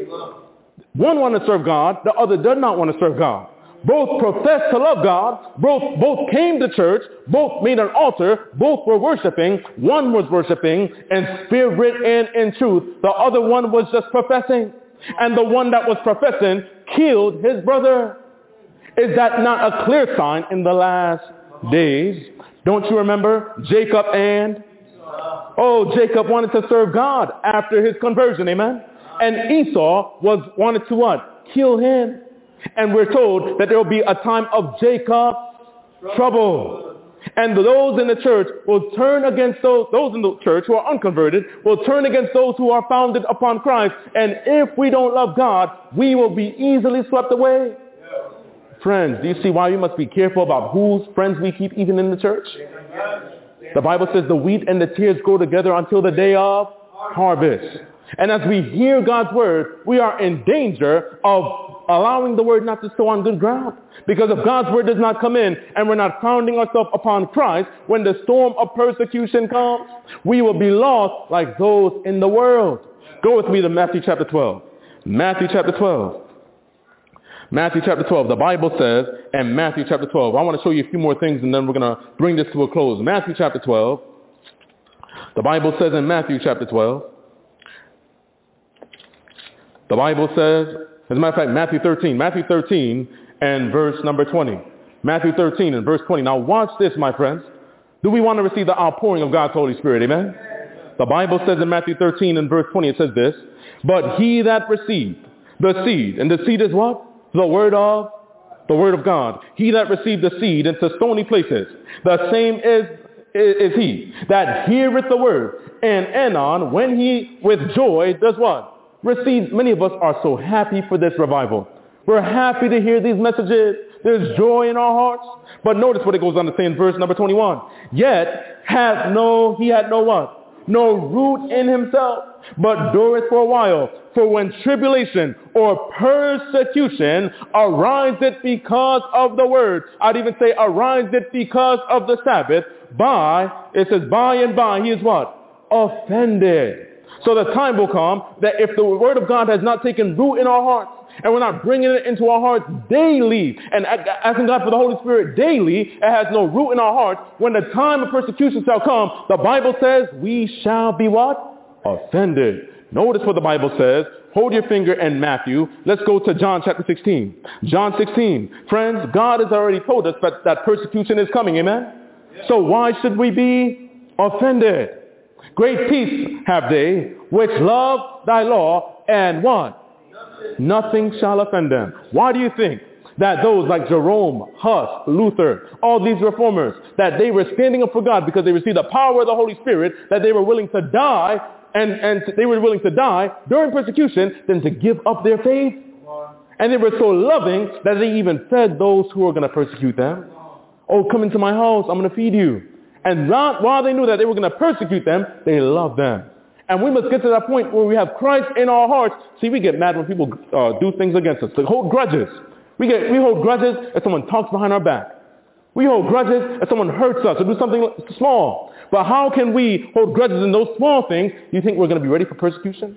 one wanted to serve God, the other does not want to serve God. Both professed to love God, both came to church, both made an altar, both were worshiping. One was worshiping in spirit and in truth. The other one was just professing. And the one that was professing killed his brother. Is that not a clear sign in the last days? Don't you remember Jacob and? Jacob wanted to serve God after his conversion, amen? And Esau wanted to what? Kill him. And we're told that there will be a time of Jacob's trouble. And those in the church will turn against those in the church who are unconverted, will turn against those who are founded upon Christ. And if we don't love God, we will be easily swept away. Friends, do you see why we must be careful about whose friends we keep even in the church? The Bible says the wheat and the tares grow together until the day of harvest. And as we hear God's word, we are in danger of allowing the word not to sow on good ground. Because if God's word does not come in and we're not founding ourselves upon Christ, when the storm of persecution comes, we will be lost like those in the world. Go with me to Matthew chapter 12. Matthew chapter 12. Matthew chapter 12. The Bible says in Matthew chapter 12. I want to show you a few more things and then we're going to bring this to a close. Matthew chapter 12. The Bible says in Matthew chapter 12. The Bible says, as a matter of fact, Matthew 13 and verse number 20. Matthew 13 and verse 20. Now watch this, my friends. Do we want to receive the outpouring of God's Holy Spirit? Amen? The Bible says in Matthew 13 and verse 20, it says this, but he that received the seed, and the seed is what? The word of God. He that received the seed into stony places, the same is he that heareth the word, and anon, when he with joy does what? Receive. Many of us are so happy for this revival. We're happy to hear these messages. There's joy in our hearts. But notice what it goes on to say in verse number 21. Yet he had no what? No root in himself, but dureth for a while. For when tribulation or persecution ariseth because of the word, I'd even say ariseth because of the Sabbath, it says by and by he is what? Offended. So the time will come that if the word of God has not taken root in our hearts, and we're not bringing it into our hearts daily, and asking God for the Holy Spirit daily, it has no root in our hearts, when the time of persecution shall come, the Bible says we shall be what? Offended. Notice what the Bible says. Hold your finger in Matthew. Let's go to John chapter 16. John 16. Friends, God has already told us that persecution is coming. Amen? So why should we be offended? Great peace have they which love thy law, and what? Nothing shall offend them. Why do you think that those like Jerome, Huss, Luther, all these reformers, that they were standing up for God because they received the power of the Holy Spirit, that they were willing to die, and they were willing to die during persecution than to give up their faith? And they were so loving that they even fed those who were going to persecute them. Oh, come into my house, I'm going to feed you. And while they knew that they were going to persecute them, they loved them. And we must get to that point where we have Christ in our hearts. See, we get mad when people do things against us. They hold grudges. We hold grudges if someone talks behind our back. We hold grudges if someone hurts us or do something small. But how can we hold grudges in those small things? Do you think we're going to be ready for persecution?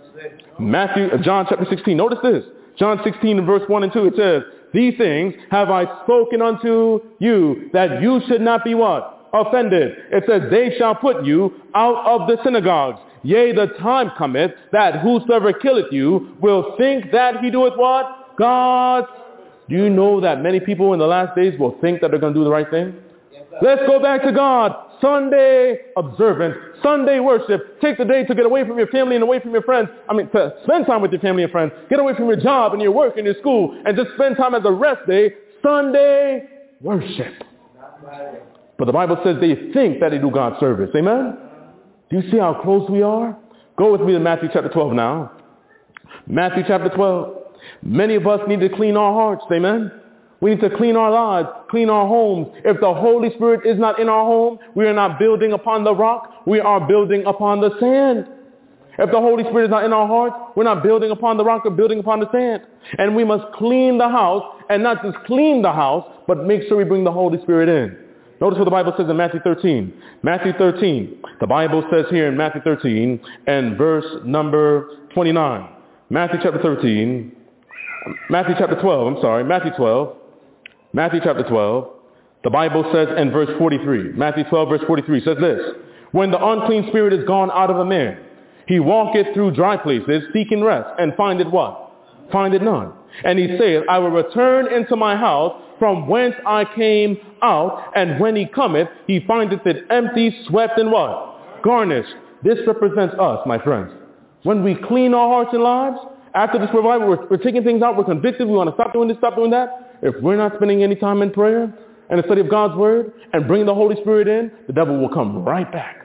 John chapter 16. Notice this. John 16 and verse 1 and 2, it says, these things have I spoken unto you, that you should not be what? Offended. It says, they shall put you out of the synagogues. Yea, the time cometh that whosoever killeth you will think that he doeth what? God. Do you know that many people in the last days will think that they're going to do the right thing? Let's go back to God. Sunday observance, Sunday worship. Take the day to get away from your family and away from your friends. To spend time with your family and friends. Get away from your job and your work and your school and just spend time as a rest day. Sunday worship. But the Bible says they think that they do God's service. Amen? Do you see how close we are? Go with me to Matthew chapter 12 now. Matthew chapter 12. Many of us need to clean our hearts. Amen? We need to clean our lives, clean our homes. If the Holy Spirit is not in our home, we are not building upon the rock. We are building upon the sand. If the Holy Spirit is not in our hearts, we're not building upon the rock, we're building upon the sand. And we must clean the house, and not just clean the house, but make sure we bring the Holy Spirit in. Notice what the Bible says in Matthew 13. Matthew 13. The Bible says here in Matthew 13 and verse number 29. Matthew chapter 13. Matthew chapter 12. I'm sorry. Matthew 12. Matthew chapter 12. The Bible says in verse 43. Matthew 12 verse 43 says this. When the unclean spirit is gone out of a man, he walketh through dry places, seeking rest, and findeth what? Findeth none. And he saith, I will return into my house from whence I came out, and when he cometh, he findeth it empty, swept, and what? Garnished. This represents us, my friends. When we clean our hearts and lives, after this revival, we're taking things out, we're convicted, we want to stop doing this, stop doing that. If we're not spending any time in prayer and the study of God's word and bringing the Holy Spirit in, the devil will come right back.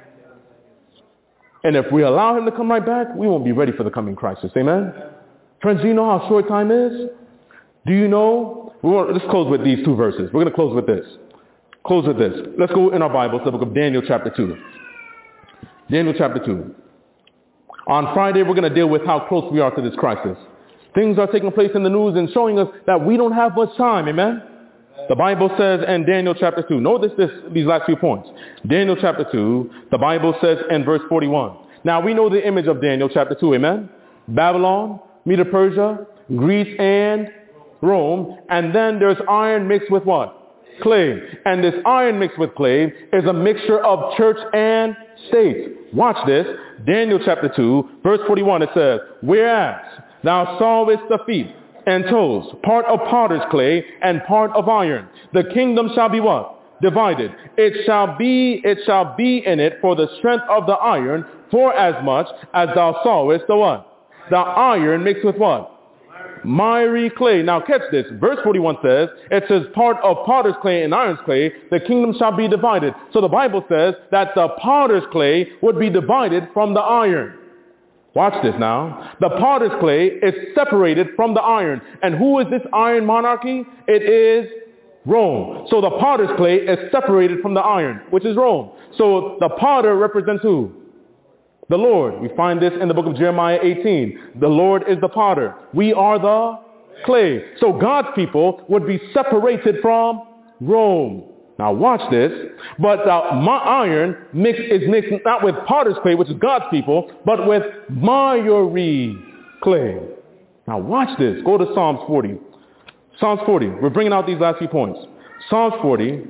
And if we allow him to come right back, we won't be ready for the coming crisis. Amen? Friends, do you know how short time is? Do you know Let's close with these two verses. We're going to close with this. Let's go in our Bibles to the book of Daniel chapter 2. Daniel chapter 2. On Friday, we're going to deal with how close we are to this crisis. Things are taking place in the news and showing us that we don't have much time. Amen? The Bible says in Daniel chapter 2. Notice these last few points. Daniel chapter 2, the Bible says in verse 41. Now, we know the image of Daniel chapter 2. Amen? Babylon, Medo-Persia, Greece, and Rome. And then there's iron mixed with what? Clay. And this iron mixed with clay is a mixture of church and state. Watch this. Daniel chapter 2, verse 41, it says, whereas thou sawest the feet and toes, part of potter's clay and part of iron, the kingdom shall be what? Divided. It shall be in it for the strength of the iron, for as much as thou sawest the what? The iron mixed with what? Miry clay. Now catch this. Verse 41 says, it says part of potter's clay and iron's clay, the kingdom shall be divided. So the Bible says that the potter's clay would be divided from the iron. Watch this now. The potter's clay is separated from the iron. And who is this iron monarchy? It is Rome. So the potter's clay is separated from the iron, which is Rome. So the potter represents who? The Lord. We find this in the book of Jeremiah 18. The Lord is the potter. We are the clay. So God's people would be separated from Rome. Now watch this. But iron is mixed not with potter's clay, which is God's people, but with miry clay. Now watch this. Go to Psalms 40. Psalms 40. We're bringing out these last few points. Psalms 40.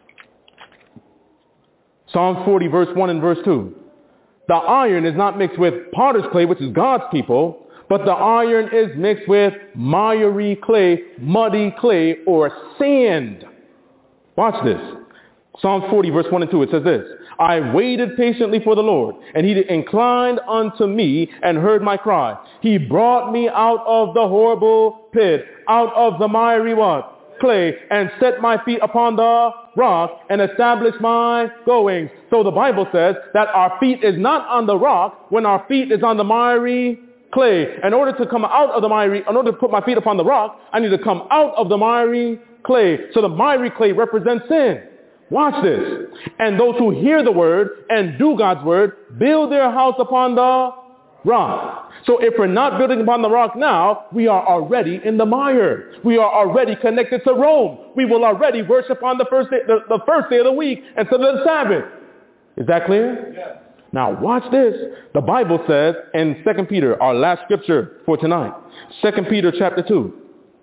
Psalms 40 verse 1 and verse 2. The iron is not mixed with potter's clay, which is God's people, but the iron is mixed with miry clay, muddy clay, or sand. Watch this. Psalms 40, verse 1 and 2, it says this. I waited patiently for the Lord, and he inclined unto me and heard my cry. He brought me out of the horrible pit, out of the miry what? Clay, and set my feet upon the rock and established my goings. So the Bible says that our feet is not on the rock when our feet is on the miry clay. In order to come out of the miry, in order to put my feet upon the rock, I need to come out of the miry clay. So the miry clay represents sin. Watch this. And those who hear the word and do God's word build their house upon the rock. So if we're not building upon the rock now, we are already in the mire. We are already connected to Rome. We will already worship on the first day of the week instead of the Sabbath. Is that clear? Yes. Now watch this. The Bible says in 2 Peter, our last scripture for tonight, 2 Peter chapter 2.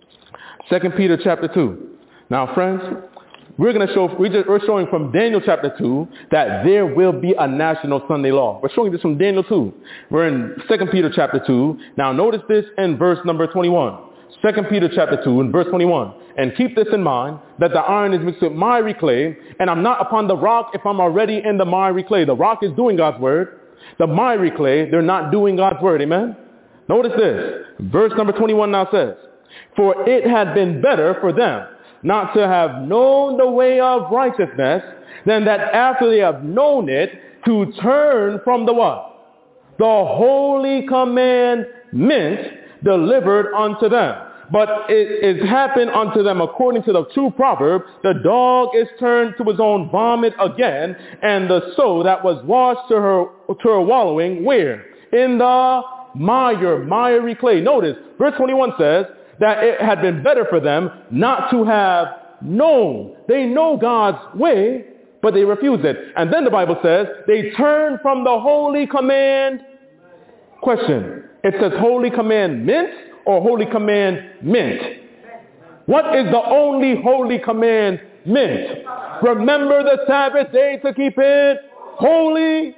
2 Peter chapter 2. Now friends, we're showing from Daniel chapter 2 that there will be a national Sunday law. We're showing this from Daniel 2. We're in 2 Peter chapter 2. Now notice this in verse number 21. 2 Peter chapter 2 and verse 21. And keep this in mind, that the iron is mixed with miry clay, and I'm not upon the rock if I'm already in the miry clay. The rock is doing God's word. The miry clay, they're not doing God's word. Amen? Notice this. Verse number 21 now says, for it had been better for them not to have known the way of righteousness, than that after they have known it, to turn from the what? The holy commandment delivered unto them. But it is happened unto them according to the true proverb, the dog is turned to his own vomit again, and the sow that was washed to her wallowing, where? In the miry clay. Notice, verse 21 says, that it had been better for them not to have known. They know God's way, but they refuse it. And then the Bible says they turn from the holy command. Question. It says holy commandment or holy commandment? What is the only holy commandment? Remember the Sabbath day to keep it holy.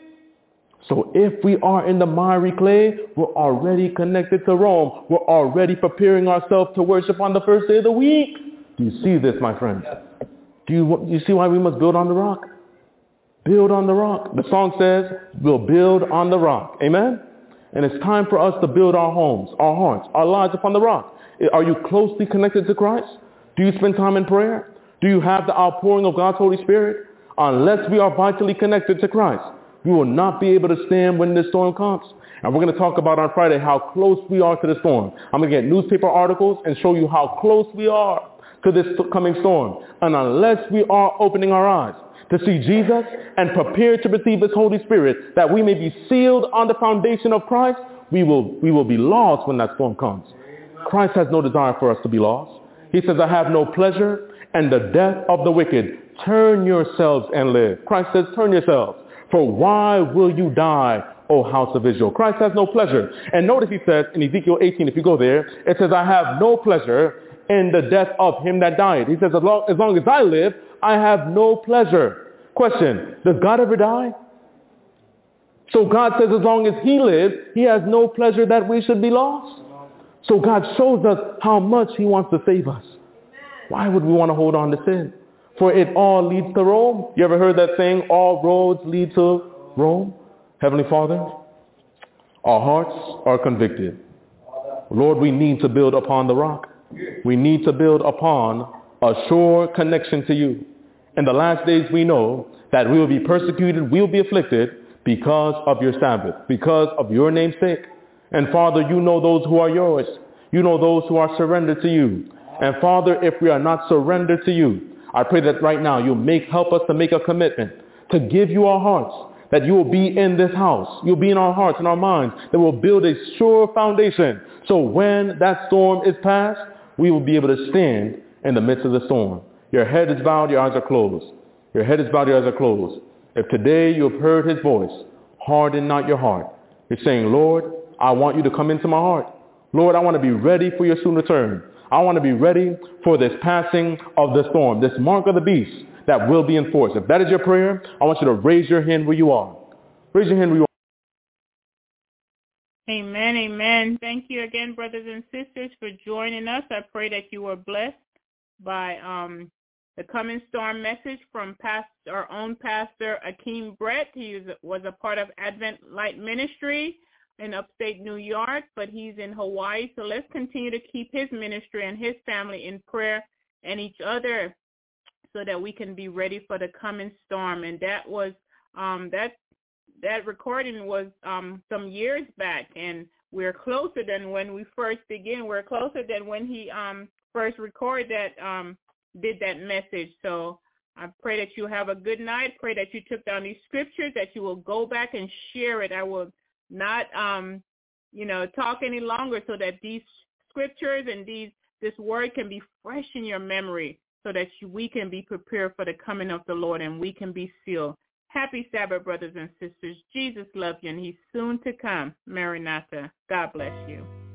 So if we are in the miry clay, we're already connected to Rome. We're already preparing ourselves to worship on the first day of the week. Do you see this, my friend? Do you see why we must build on the rock? Build on the rock. The song says, we'll build on the rock. Amen? And it's time for us to build our homes, our hearts, our lives upon the rock. Are you closely connected to Christ? Do you spend time in prayer? Do you have the outpouring of God's Holy Spirit? Unless we are vitally connected to Christ, we will not be able to stand when the storm comes. And we're going to talk about on Friday how close we are to the storm. I'm going to get newspaper articles and show you how close we are to this coming storm. And unless we are opening our eyes to see Jesus and prepared to receive his Holy Spirit, that we may be sealed on the foundation of Christ, we will be lost when that storm comes. Christ has no desire for us to be lost. He says, I have no pleasure in the death of the wicked. Turn yourselves and live. Christ says, turn yourselves. For why will you die, O house of Israel? Christ has no pleasure. And notice he says in Ezekiel 18, if you go there, it says, I have no pleasure in the death of him that died. He says, as long as I live, I have no pleasure. Question, does God ever die? So God says as long as he lives, he has no pleasure that we should be lost. So God shows us how much he wants to save us. Why would we want to hold on to sin? For it all leads to Rome. You ever heard that saying, all roads lead to Rome? Heavenly Father, our hearts are convicted. Lord, we need to build upon the rock. We need to build upon a sure connection to you. In the last days we know that we will be persecuted, we will be afflicted because of your Sabbath, because of your name's sake. And Father, you know those who are yours. You know those who are surrendered to you. And Father, if we are not surrendered to you, I pray that right now you'll help us to make a commitment to give you our hearts, that you will be in this house. You'll be in our hearts and our minds, that we'll build a sure foundation. So when that storm is past, we will be able to stand in the midst of the storm. Your head is bowed, your eyes are closed. Your head is bowed, your eyes are closed. If today you have heard his voice, harden not your heart. You're saying, Lord, I want you to come into my heart. Lord, I want to be ready for your soon return. I want to be ready for this passing of the storm, this mark of the beast that will be enforced. If that is your prayer, I want you to raise your hand where you are. Raise your hand where you are. Amen, amen. Thank you again, brothers and sisters, for joining us. I pray that you were blessed by the coming storm message from our own pastor, Akeem Brett. He was a part of Advent Light Ministry in upstate New York, but he's in Hawaii. So let's continue to keep his ministry and his family in prayer and each other so that we can be ready for the coming storm. And that was that recording was some years back, and we're closer than when we first began. We're closer than when he first recorded that, did that message. So I pray that you have a good night. Pray that you took down these scriptures, that you will go back and share it. I will not, talk any longer, so that these scriptures and this word can be fresh in your memory, so that we can be prepared for the coming of the Lord and we can be sealed. Happy Sabbath, brothers and sisters. Jesus loves you, and he's soon to come. Maranatha. God bless you.